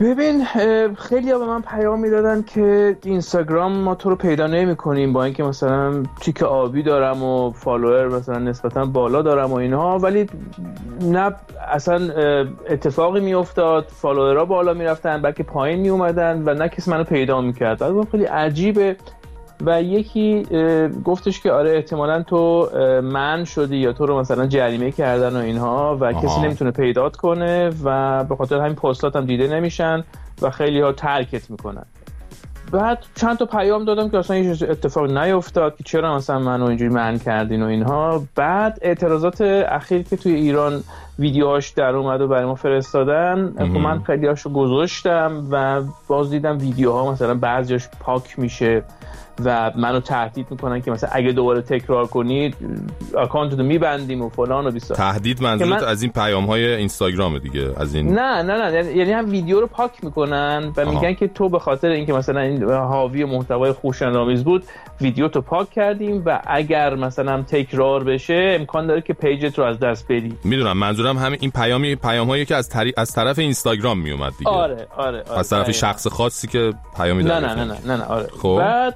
ببین خیلی ها به من پیام میدادن که اینستاگرام ما تو رو پیدا نمی کنیم، با اینکه مثلا تیک آبی دارم و فالوور مثلا نسبتا بالا دارم و اینها، ولی نه اصلا اتفاقی می افتاد، فالوورها بالا می رفتن بلکه پایین می اومدن و نه کسی منو پیدا می کرد. از خیلی عجیبه. و یکی گفتش که آره احتمالاً تو من شدی یا تو رو مثلا جریمه کردن و اینها و کسی نمیتونه پیدات کنه و به خاطر همین پستات هم دیده نمیشن و خیلی ها ترکت میکنن. بعد چند تا پیام دادم که اصلا هیچ اتفاق نیفتاد که چرا مثلا منو اینجوری منع کردین و اینها. بعد اعتراضات اخیر که توی ایران ویدیوهاش در اومد و برای ما فرستادن، خب من خیلی هاشو گذاشتم و باز دیدم ویدیوها مثلا بعضیاش پاک میشه و منو تهدید میکنن که مثلا اگه دوباره تکرار کنید اکانتتو میبندیم و فلان و بیسار. تهدید منظورت از این پیام‌های اینستاگرام دیگه؟ از این نه یعنی هم ویدیو رو پاک میکنن و میگن که تو به خاطر اینکه مثلا این حاوی محتوای خوش‌آمیز بود ویدیو تو پاک کردیم و اگر مثلا تکرار بشه امکان داره که پیجت رو از دست بدی. میدونم منظورم همین این پیام‌هایی که از طرف اینستاگرام میومد دیگه. آره از طرف شخص خاصی که پیامی داره. نه آره. خب. بعد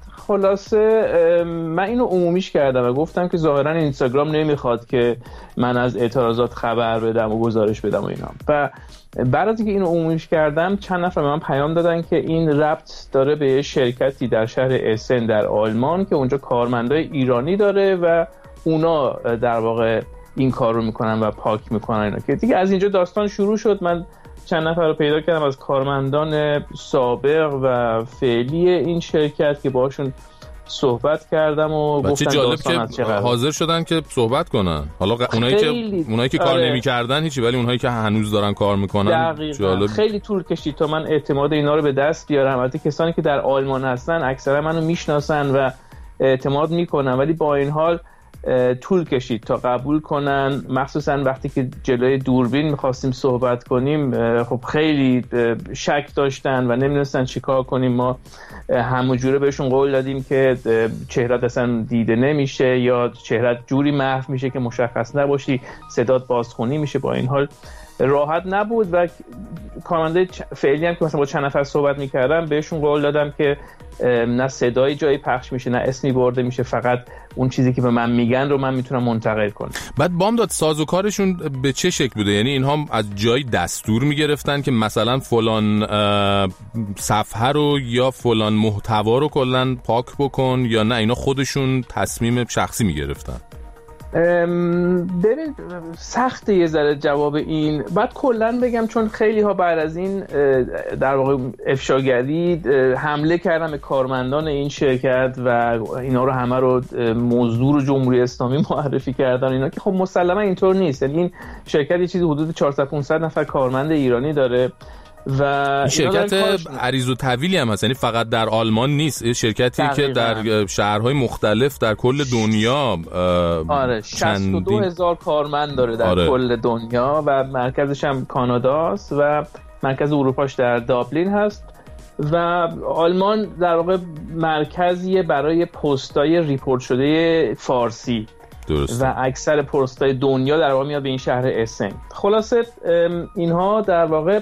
خلاصه من اینو عمومیش کردم و گفتم که ظاهرا اینستاگرام نمیخواد که من از اعتراضات خبر بدم و گزارش بدم و اینا. و بعد از اینکه اینو عمومیش کردم چند نفر به من پیام دادن که این ربط داره به شرکتی در شهر اسن در آلمان که اونجا کارمندای ایرانی داره و اونا در واقع این کار رو میکنن و پاک میکنن اینا. که دیگه از اینجا داستان شروع شد. من چند نفر رو پیدا کردم از کارمندان سابق و فعلی این شرکت که باشون صحبت کردم و گفتن داستان که حاضر شدن که صحبت کنن. حالا اونایی که کار نمی‌کردن هیچی، ولی اونایی که هنوز دارن کار میکنن جالب. خیلی طول کشید تا من اعتماد اینا رو به دست بیارم. البته کسانی که در آلمان هستن اکثرا منو میشناسن و اعتماد میکنن، ولی با این حال طول کشید تا قبول کنن، مخصوصا وقتی که جلوی دوربین میخواستیم صحبت کنیم. خب خیلی شک داشتن و نمیدونستن چی کار کنیم. ما همونجوره بهشون قول دادیم که چهرهت اصلا دیده نمیشه یا چهرهت جوری محو میشه که مشخص نباشی، صدات بازخونی میشه. با این حال راحت نبود و کارمنده فعلی هم که مثلا با چند نفر صحبت میکردم بهشون قول دادم که نه صدای جایی پخش میشه نه اسمی برده میشه، فقط اون چیزی که به من میگن رو من میتونم منتقل کنم. بعد بامداد سازوکارشون به چه شکل بوده؟ یعنی اینها از جایی دستور میگرفتن که مثلا فلان صفحه رو یا فلان محتوا رو کلا پاک بکن، یا نه اینا خودشون تصمیم شخصی میگرفتن؟ ببین سخته یه ذره جواب این. بعد کلا بگم چون خیلی ها بعد از این در واقع افشاگری حمله کردن به کارمندان این شرکت و اینا رو همه رو مزدور جمهوری اسلامی معرفی کردن اینا، که خب مسلما اینطور نیست. یعنی این شرکت یه چیزی حدود 400-500 نفر کارمند ایرانی داره و شرکت عریض و طویلی هم هست، یعنی فقط در آلمان نیست، شرکتی که در شهرهای مختلف در کل دنیا 62,000 کارمند داره در کل دنیا و مرکزش هم کاناداست و مرکز اروپاش در دابلین هست و آلمان در واقع مرکزیه برای پستای ریپورت شده فارسی. درست. و اکثر پستای دنیا در واقع میاد به این شهر اسن. خلاصه اینها در واقع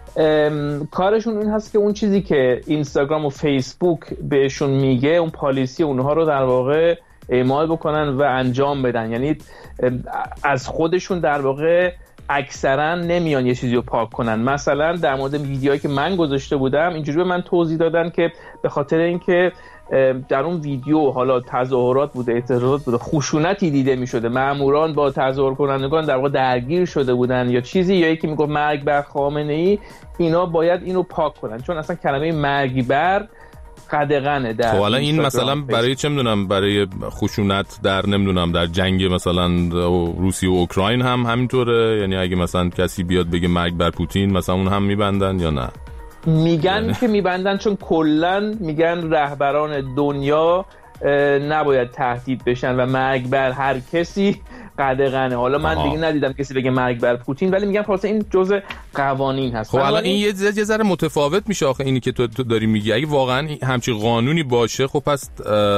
کارشون این هست که اون چیزی که اینستاگرام و فیسبوک بهشون میگه، اون پالیسی اونها رو در واقع اعمال بکنن و انجام بدن. یعنی از خودشون در واقع اکثرا نمیان یه چیزی رو پاک کنن. مثلا در مورد ویدیوهایی که من گذاشته بودم اینجوری به من توضیح دادن که به خاطر اینکه در اون ویدیو حالا تظاهرات بوده، اعتراضات بوده، خشونتی دیده میشده، ماموران با تظاهر کنندگان در واقع درگیر شده بودن یا چیزی، یا یکی میگه مرگ بر خامنه‌ای، اینا باید اینو پاک کنن چون اصلا کلمه مرگ بر قدغنه در. خب حالا این مثلا برای چه میدونم برای خشونت در نمیدونم در جنگ مثلا روسیه و اوکراین هم همینطوره؟ یعنی اگه مثلا کسی بیاد بگه مرگ بر پوتین مثلا اون هم میبندن یا نه؟ میگن که میبندن چون کلن میگن رهبران دنیا نباید تهدید بشن و مرگ بر هر کسی قدغنه. حالا من دیگه ندیدم کسی بگه مرگ بر پوتین، ولی میگن خلاصه این جزء قوانین هست. خب الان این یه ذره متفاوت میشه آخه اینی که تو داری میگی. اگه واقعا همچین قانونی باشه خب پس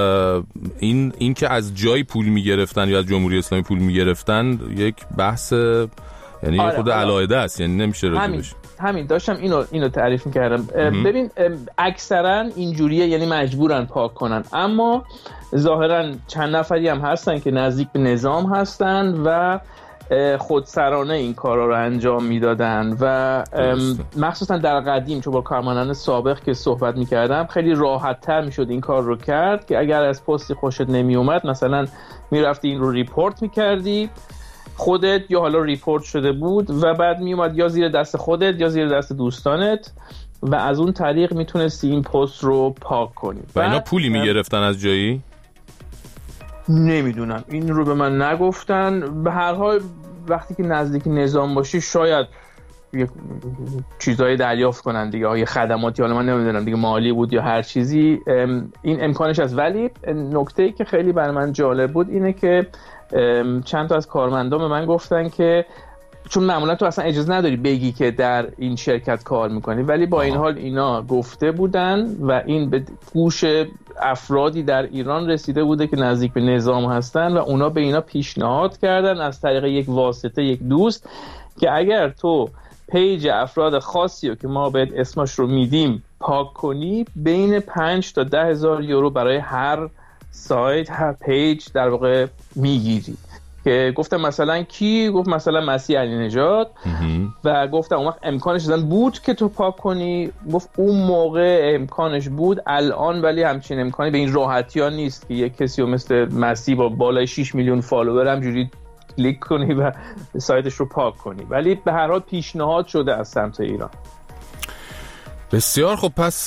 این که از جای پول میگرفتن یا از جمهوری اسلامی پول میگرفتن یک بحث یعنی خود علایده است، یعنی نمیشه راجبش. همین داشتم اینو تعریف میکردم. ببین اکثرا اینجوریه، یعنی مجبورن پاک کنن، اما ظاهرا چند نفری هم هستن که نزدیک به نظام هستن و خودسرانه این کارا رو انجام میدادن و مخصوصا در قدیم چون با کارمندان سابق که صحبت میکردم خیلی راحت تر میشد این کار رو کرد که اگر از پستی خوشت نمیومد مثلا میرفتی این رو ریپورت میکردی خودت، یا حالا ریپورت شده بود و بعد میومد یا زیر دست خودت یا زیر دست دوستانت و از اون طریق میتونستی این پست رو پاک کنی. و اینا پولی میگرفتن از جایی؟ نمیدونم، این رو به من نگفتن. به هر حال وقتی که نزدیک نظام باشی شاید یه چیزایی دریافت کنن دیگه، یه خدماتی، حالا من نمیدونم دیگه مالی بود یا هر چیزی، این امکانش هست. ولی نکته‌ای که خیلی برای من جالب بود اینه که چند تا از کارمندان به من گفتن که چون معمولا تو اصلا اجازه نداری بگی که در این شرکت کار میکنی، ولی با این حال اینا گفته بودن و این به گوش افرادی در ایران رسیده بوده که نزدیک به نظام هستن و اونا به اینا پیشنهاد کردن از طریق یک واسطه، یک دوست، که اگر تو پیج افراد خاصی رو که ما بهت اسمش رو میدیم پاک کنی بین 5 تا 10,000 یورو برای هر سایت، هر پیج در واقع میگیری. که گفتم مثلا کی؟ گفت مثلا مسیح علی نژاد و گفتم اون وقت امکانش بود که تو پاک کنی؟ گفت اون موقع امکانش بود، الان ولی همچین امکانی به این راحتی ها نیست که یک کسی مثل مسیح با بالای 6 میلیون فالوور همجوری کلیک کنی و سایتش رو پاک کنی، ولی به هر حال پیشنهاد شده از سمت ایران. بسیار خب. پس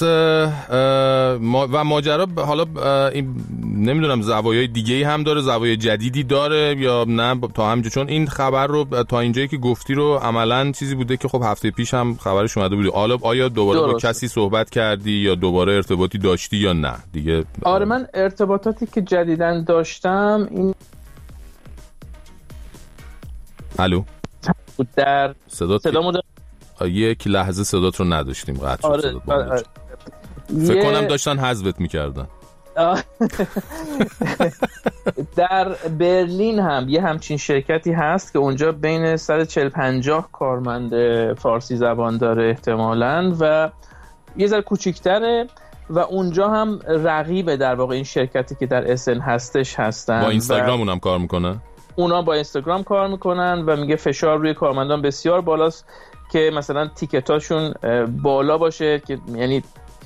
و ماجرا حالا نمیدونم زوایای دیگه‌ای هم داره، زوایای جدیدی داره یا نه تا همینجا؟ چون این خبر رو تا اینجایی که گفتی رو عملاً چیزی بوده که خب هفته پیش هم خبرش اومده بود. حالا آیا دوباره با کسی صحبت کردی یا دوباره ارتباطی داشتی یا نه دیگه؟ آره من ارتباطاتی که جدیداً داشتم این الو در صدامو یک لحظه صدات رو نداشتیم، قطع شد. فکر کنم داشتن حذفت میکردن. در برلین هم یه همچین شرکتی هست که اونجا بین 140-50 کارمند فارسی زبان داره احتمالاً و یه ذره کوچیک‌تره و اونجا هم رقیب در واقع این شرکتی که در اسن هستش هستن. با اینستاگرام اونم کار میکنه؟ اونا با اینستاگرام کار میکنن و میگه فشار روی کارمندان بسیار بالاست که مثلا تیکتاشون بالا باشه، که یعنی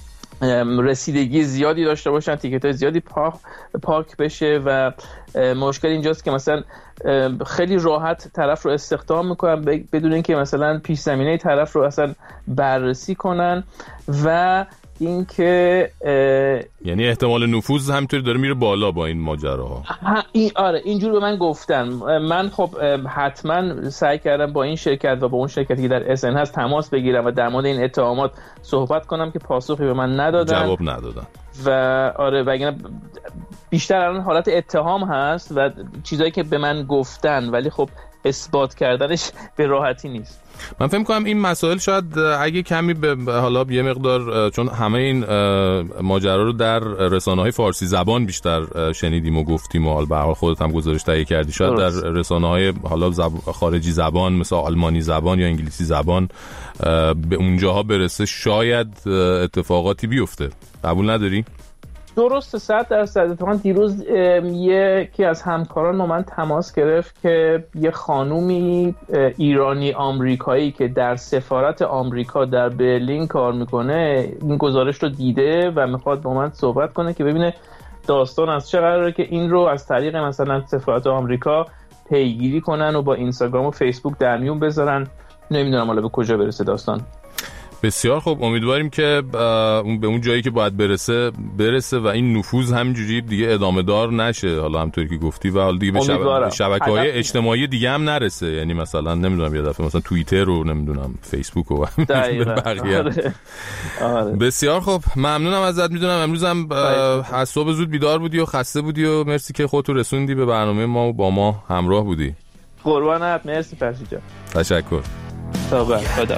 رسیدگی زیادی داشته باشن، تیکتای زیادی پاک بشه و مشکل اینجاست که مثلا خیلی راحت طرف رو استخدام میکنن بدون اینکه مثلا پیش زمینه طرف رو اصلا بررسی کنن و اینکه یعنی احتمال نفوذ همینطوری داره میره بالا با این ماجراها. آره اینجور به من گفتن. من خب حتما سعی کردم با این شرکت و با اون شرکتی که در اسن هست تماس بگیرم و در مورد این اتهامات صحبت کنم که پاسخی به من ندادن، جواب ندادن و آره وگرنه بیشتر الان حالت اتهام هست و چیزایی که به من گفتن ولی خب اثبات کردنش به راحتی نیست. من فکر می‌کنم این مسائل شاید اگه کمی به حالا یه مقدار، چون همه این ماجرا رو در رسانه‌های فارسی زبان بیشتر شنیدیم و گفتیم و به هر حال خودت هم گزارش تهیه کردی، شاید در رسانه‌های حالا خارجی زبان مثل آلمانی زبان یا انگلیسی زبان به اونجاها برسه شاید اتفاقاتی بیفته. قبول نداری؟ درسته 100%. اتفاقا دیروز یکی از همکاران با من تماس گرفت که یه خانومی ایرانی آمریکایی که در سفارت آمریکا در برلین کار میکنه این گزارش رو دیده و میخواد با من صحبت کنه که ببینه داستان از چه قراره که این رو از طریق مثلا سفارت آمریکا پیگیری کنن و با اینستاگرام و فیسبوک در میون بذارن. نمیدونم حالا به کجا برسه داستان. بسیار خوب، امیدواریم که به اون جایی که باید برسه و این نفوذ همینجوری دیگه ادامه دار نشه، حالا همونطوری که گفتی، و حالا دیگه به شبکه‌های اجتماعی دیگه هم نرسه، یعنی مثلا نمیدونم یه دفعه مثلا توییتر رو نمیدونم فیسبوک و بقیه. آره. بسیار خوب، ممنونم ازت. میدونم امروز هم از صبح زود بیدار بودی و خسته بودی و مرسی که خودت رسوندی به برنامه ما و با ما همراه بودی. قربانت، مرسی فرشی جان. تشکر. خدا.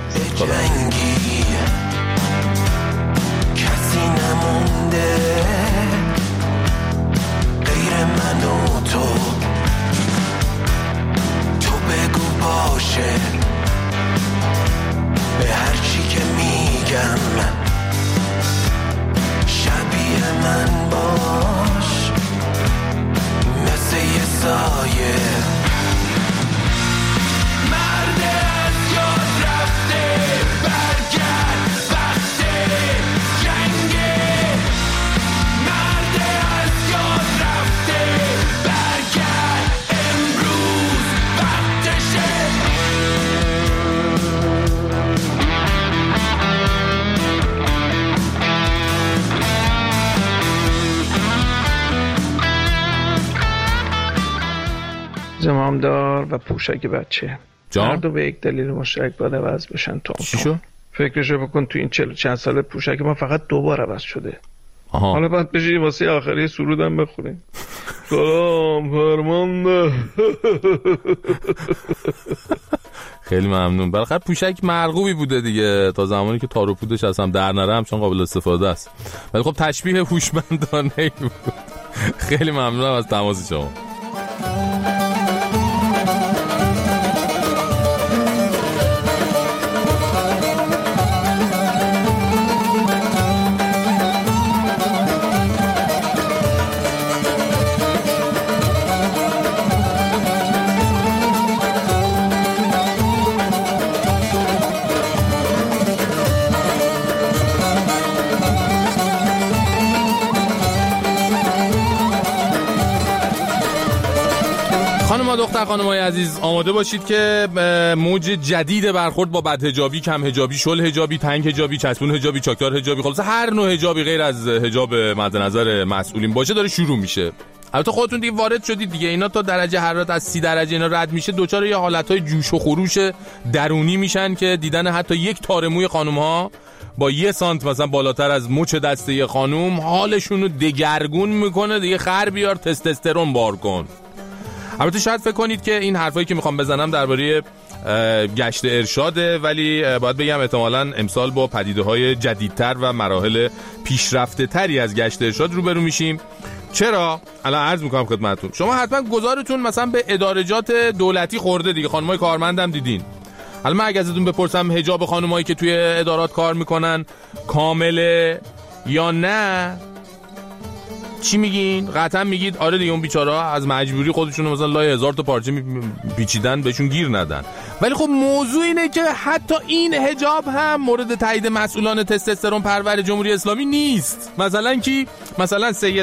کسی نمونده غیر من و تو بگو باشه به هر مرد از یاد رفته برگرد وقت جنگه مرد از یاد رفته برگرد امروز وقتشه زمامدار و پوشک بچه هر دو به یک دلیل مشترک باید عوض بشن. چی شو؟ فکرشو بکن تو این 40 چند سال پوشک ما فقط 2 بار عوض شده. آها. حالا باید بشی واسه آخری سرودم بخونیم. سلام فرمانده. خیلی ممنون. بالاخره پوشک مرغوبی بوده دیگه، تا زمانی که تار و پودش از هم در نره همچنان قابل استفاده است. ولی خب تشبیه هوشمندانه بود. خیلی ممنونم از تماس شما. خانم‌های عزیز آماده باشید که موج جدید برخورد با بدحجابی، کم حجابی، شل حجابی، تنگ حجابی، چسبون حجابی، چاکدار حجابی، خلاص هر نوع حجابی غیر از حجاب مد نظر مسئولین باشه داره شروع میشه. البته خودتون دیگه وارد شدید دیگه، اینا تا درجه حرارت از 30 درجه اینا رد میشه دوچار یه حالتهای جوش و خروش درونی میشن که دیدن حتی یک تار موی خانم‌ها با 1 سانت مثلا بالاتر از مچ دست یه خانم حالشون رو دگرگون میکنه. دیگه خر بیار تستوسترون بار کن. البته شاید فکر کنید که این حرفایی که میخوام بزنم درباره گشت ارشاده، ولی باید بگم احتمالاً امسال با پدیده‌های جدیدتر و مراحل پیشرفته تری از گشت ارشاد روبرو میشیم. چرا؟ الان عرض میکنم خدمتتون. شما حتما گزارتون مثلا به ادارجات دولتی خورده دیگه، خانمای کارمندم دیدین. حالا من اگه ازتون بپرسم حجاب خانمایی که توی ادارات کار میکنن کامله یا نه، چی میگین؟ قطعا میگید آره دیگه اون بیچاره‌ها از مجبوری خودشون مثلا لای 1000 تا پارچه پیچیدن بهشون گیر ندن. ولی خب موضوع اینه که حتی این حجاب هم مورد تایید مسئولان تستوسترون پرور جمهوری اسلامی نیست. مثلا کی؟ مثلا سید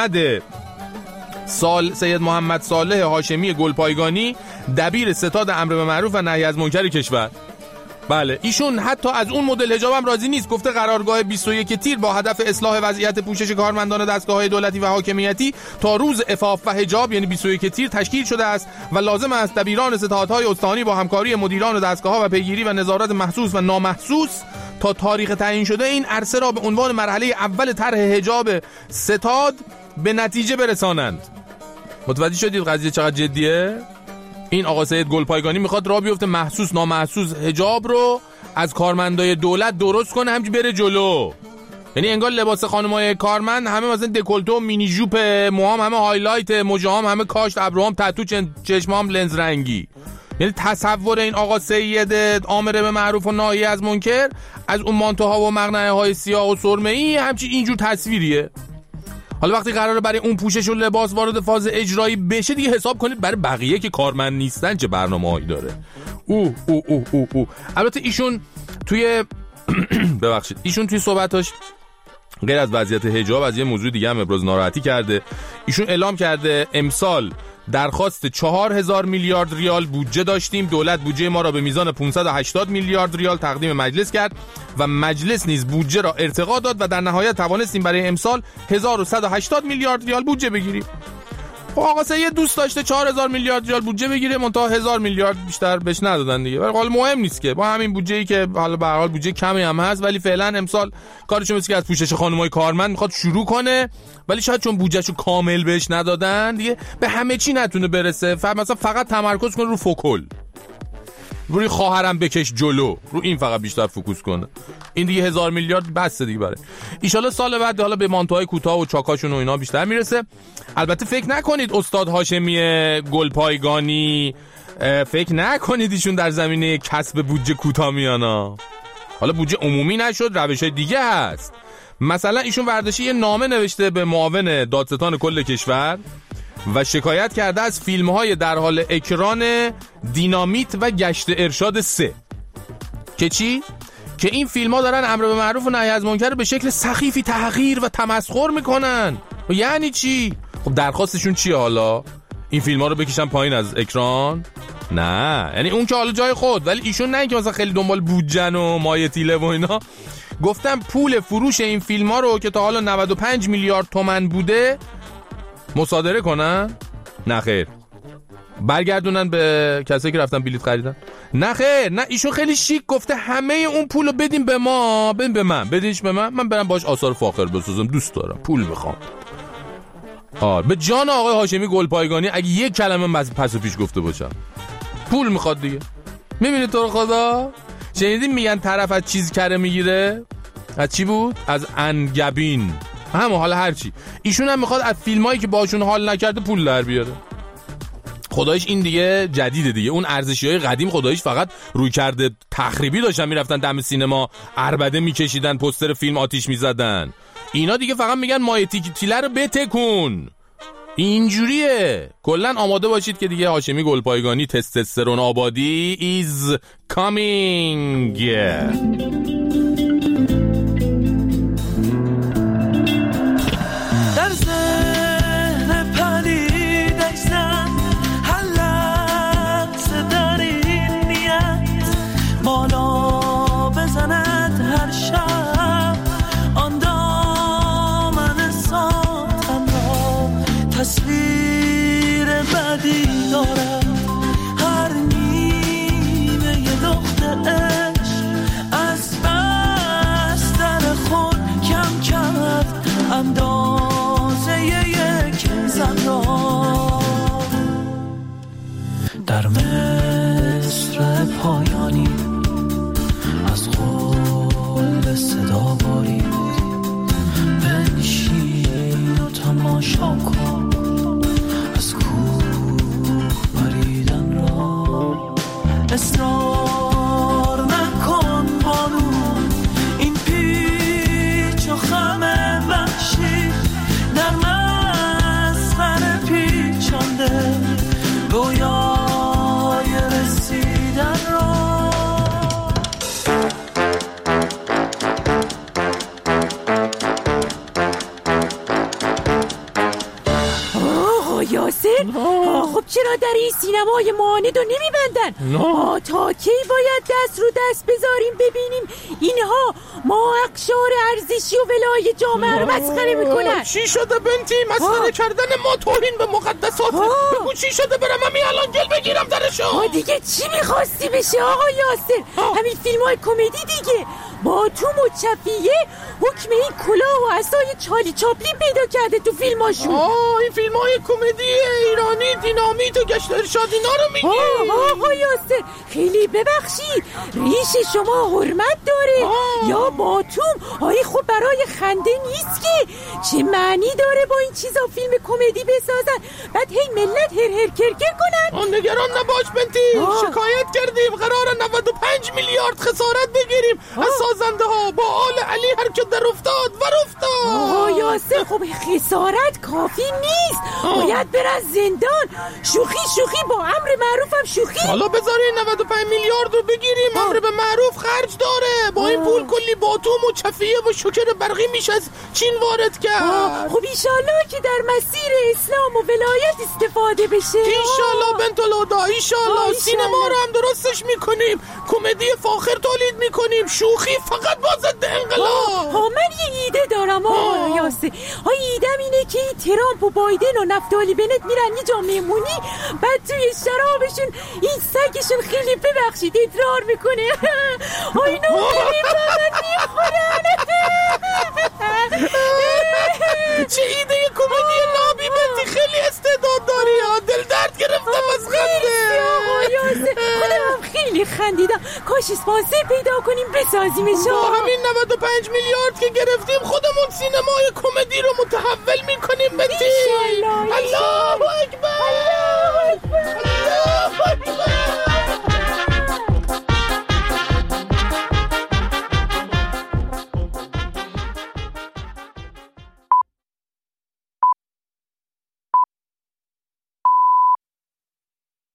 محمد صالح هاشمی گلپایگانی، دبیر ستاد امر به معروف و نهی از منکر کشور. بله ایشون حتی از اون مدل حجاب هم راضی نیست. گفته قرارگاه 21 تیر با هدف اصلاح وضعیت پوشش کارمندان دستگاه‌های دولتی و حاکمیتی تا روز عفاف و حجاب یعنی 21 تیر تشکیل شده است و لازم است دبیران ستادهای استانی با همکاری مدیران دستگاه‌ها و پیگیری و نظارت محسوس و نامحسوس تا تاریخ تعیین شده این عرصه را به عنوان مرحله اول طرح حجاب ستاد به نتیجه برسانند. متوجه شدید قضیه چقدر جدیه؟ این آقا سید گلپایگانی میخواد راه بیفته محسوس نامحسوس حجاب رو از کارمندای دولت درست کنه همینجوری بره جلو. یعنی انگار لباس خانمای کارمند همه مثلا دکولته، مینی ژوپ، موهام همه هایلایت، موجهام همه کاشت، ابروام تتو، چشمام لنز رنگی. یعنی تصور این آقا سید آمر به معروف و ناهی از منکر از اون مانتوها و مقنعه‌های سیاه و سرمه‌ای همچین اینجور تصویریه. حالا وقتی قراره برای اون پوشش و لباس وارد فاز اجرایی بشه دیگه حساب کنید برای بقیه که کارمند نیستن چه برنامه‌هایی داره. البته ایشون توی ببخشید ایشون توی صحبتاش غیر از وضعیت حجاب از یه موضوع دیگه هم ابراز ناراحتی کرده. ایشون اعلام کرده امسال درخواست 4000 میلیارد ریال بودجه داشتیم، دولت بودجه ما را به میزان 580 میلیارد ریال تقدیم مجلس کرد و مجلس نیز بودجه را ارتقا داد و در نهایت توانستیم برای امسال 1180 میلیارد ریال بودجه بگیریم. خب آقا سید دوست داشته 4000 میلیارد ریال بودجه بگیره، منتها 1000 میلیارد بیشتر بهش ندادن دیگه. ولی حالا مهم نیست که با همین بودجه‌ای که حالا به هر حال بودجه کمی هم هست، ولی فعلا امسال کارشون مثل که از پوشش خانم‌های کارمند میخواد شروع کنه، ولی شاید چون بودجهشو کامل بهش ندادن دیگه به همه چی نتونه برسه. مثلا فقط تمرکز کنه رو فوکل، روی خواهرم بکش جلو، رو این فقط بیشتر فوکوس کنه. این دیگه 1000 میلیارد بس دیگه برای ان شاءالله سال بعد حالا به مانتوهای کوتاه و چاکاشون و اینا بیشتر میرسه. البته فکر نکنید استاد هاشمی گلپایگانی فکر نکنید ایشون در زمینه کسب بودجه کوتاه میانا. حالا بودجه عمومی نشد، روش‌های دیگه هست. مثلا ایشون ورداشی یه نامه نوشته به معاون دادستان کل کشور و شکایت کرده از فیلم‌های در حال اکران دینامیت و گشت ارشاد 3 که چی؟ که این فیلم‌ها دارن امر به معروف و نهی از منکر به شکل سخیفی تحقیر و تمسخر میکنن. یعنی چی؟ خب درخواستشون چیه حالا؟ این فیلم‌ها رو بکشن پایین از اکران؟ نه، یعنی اون که حالا جای خود، ولی ایشون نه که مثلا خیلی دنبال بودجن و مایه تیله و اینا. گفتم پول فروش این فیلم‌ها رو که تا حالا 95 میلیارد تومان بوده مصادره کنن؟ نه خیر. برگردونن به کسایی که رفتن بلیط خریدن؟ نه خیر. نه، ایشون خیلی شیک گفته همه اون پولو بدین به ما، بدین به من، بدینش به من برم باش آثار فاخر بسازم، دوست دارم، پول میخوام. به جان آقای هاشمی گلپایگانی اگه یک کلمه پس و پیش گفته باشم، پول میخواد دیگه. میبینی تو رو خدا؟ شنیدین میگن طرف از چیز کره میگیره؟ از چی بود؟ از انگبین. همه حالا هرچی. ایشون هم میخواد از فیلمایی که باشون حال نکرده پول در بیاره. خدایش این دیگه جدیده دیگه. اون ارزشی‌های قدیم خدایش فقط روی کرده تخریبی داشتن، میرفتن دم سینما عربده میکشیدن، پوستر فیلم آتیش میزدن. اینا دیگه فقط میگن مایه تیله رو بتکون. اینجوریه. کلن آماده باشید که دیگه هاشمی گلپایگانی تستوسترون آبادی is coming. در ذهن پدیدش زن هر لحظه در این نیت بالا بزند هر شب آن دامن ساتن را تصویر بدی دارد. هر نیمه ی دخت عشق از بستر خود کم کرد اندازه یک زن را. در مصر پایانی از قول صدا بارید بنشین و تماشا کن از کوه پریدن را. اصرار نکن بانو این پیچ و خم وحشی در مسخره پیچانده گویای رسیدن را. یاسر، خب چرا در این سینمای ماندو نمیبندن؟ تا کی باید دست رو دست بذاریم ببینیم اینها ما اقشار ارزشی و ولای جامعه رو مسخره میکنن؟ چی شده بنتی؟ مسخره کردن ما توهین به مقدسات. بگو چی شده؟ برم همین الان گل بگیرم درشو. دیگه چی میخواستی بشه آقا یاسر؟ همین فیلم های کمدی دیگه. با تو مچفیه حکم این کلاه و عصای چارلی چاپلین پیدا کرده تو فیلماشون. این فیلم‌های کمدی ایرانی دینامیت و گشت ارشاد اینا رو میگی؟ آقا یاسر خیلی ببخشید، ریش شما حرمت داره. یا باتوم خب برای خنده نیست که. چه معنی داره با این چیزا فیلم کمدی بسازن بعد هی ملت هر کرکر کنن؟ نگران نباش بنتی، شکایت کردیم قراره 95 میلیارد خسارت بگیریم از سازنده ها. با آل علی هر که در افتاد و رفتاد. یاسر خب خسارت کافی نیست، باید برن زندان. شوخی با امر معروف هم شوخی. حالا بذارین 95 میلیارد رو بگیریم، امر به معروف خرج داره. با این پول کلی باتوم و چفیه و شوکر برقی میشه از چین وارد کرد. خب ایشالله که در مسیر اسلام و ولایت استفاده بشه. ایشالله بنت الهدا، ایشالله. سینما رو هم درستش میکنیم، کمدی فاخر تولید میکنیم، شوخی فقط با ضد انقلاب. من یه ایده دارم یاسر. ایدم اینه که ترامپ و بایدن و نفتالی بنت میرن یه جا مهمونی، بعد توی شرابشون این سگشون خیلی ببخشید ادرار میکنه. اینا میخورن. چه ایده کمدی نابی بنتی، خیلی استعداد داری. دل درد گرفتم از خنده. خودم خیلی خندیدم. کاش اسپانسر پیدا کنیم بسازیمش. با همین 95 میلیارد که گرفتیم خودمون سینمای کمدی رو متحول میکنیم بنتی. الله اکبر.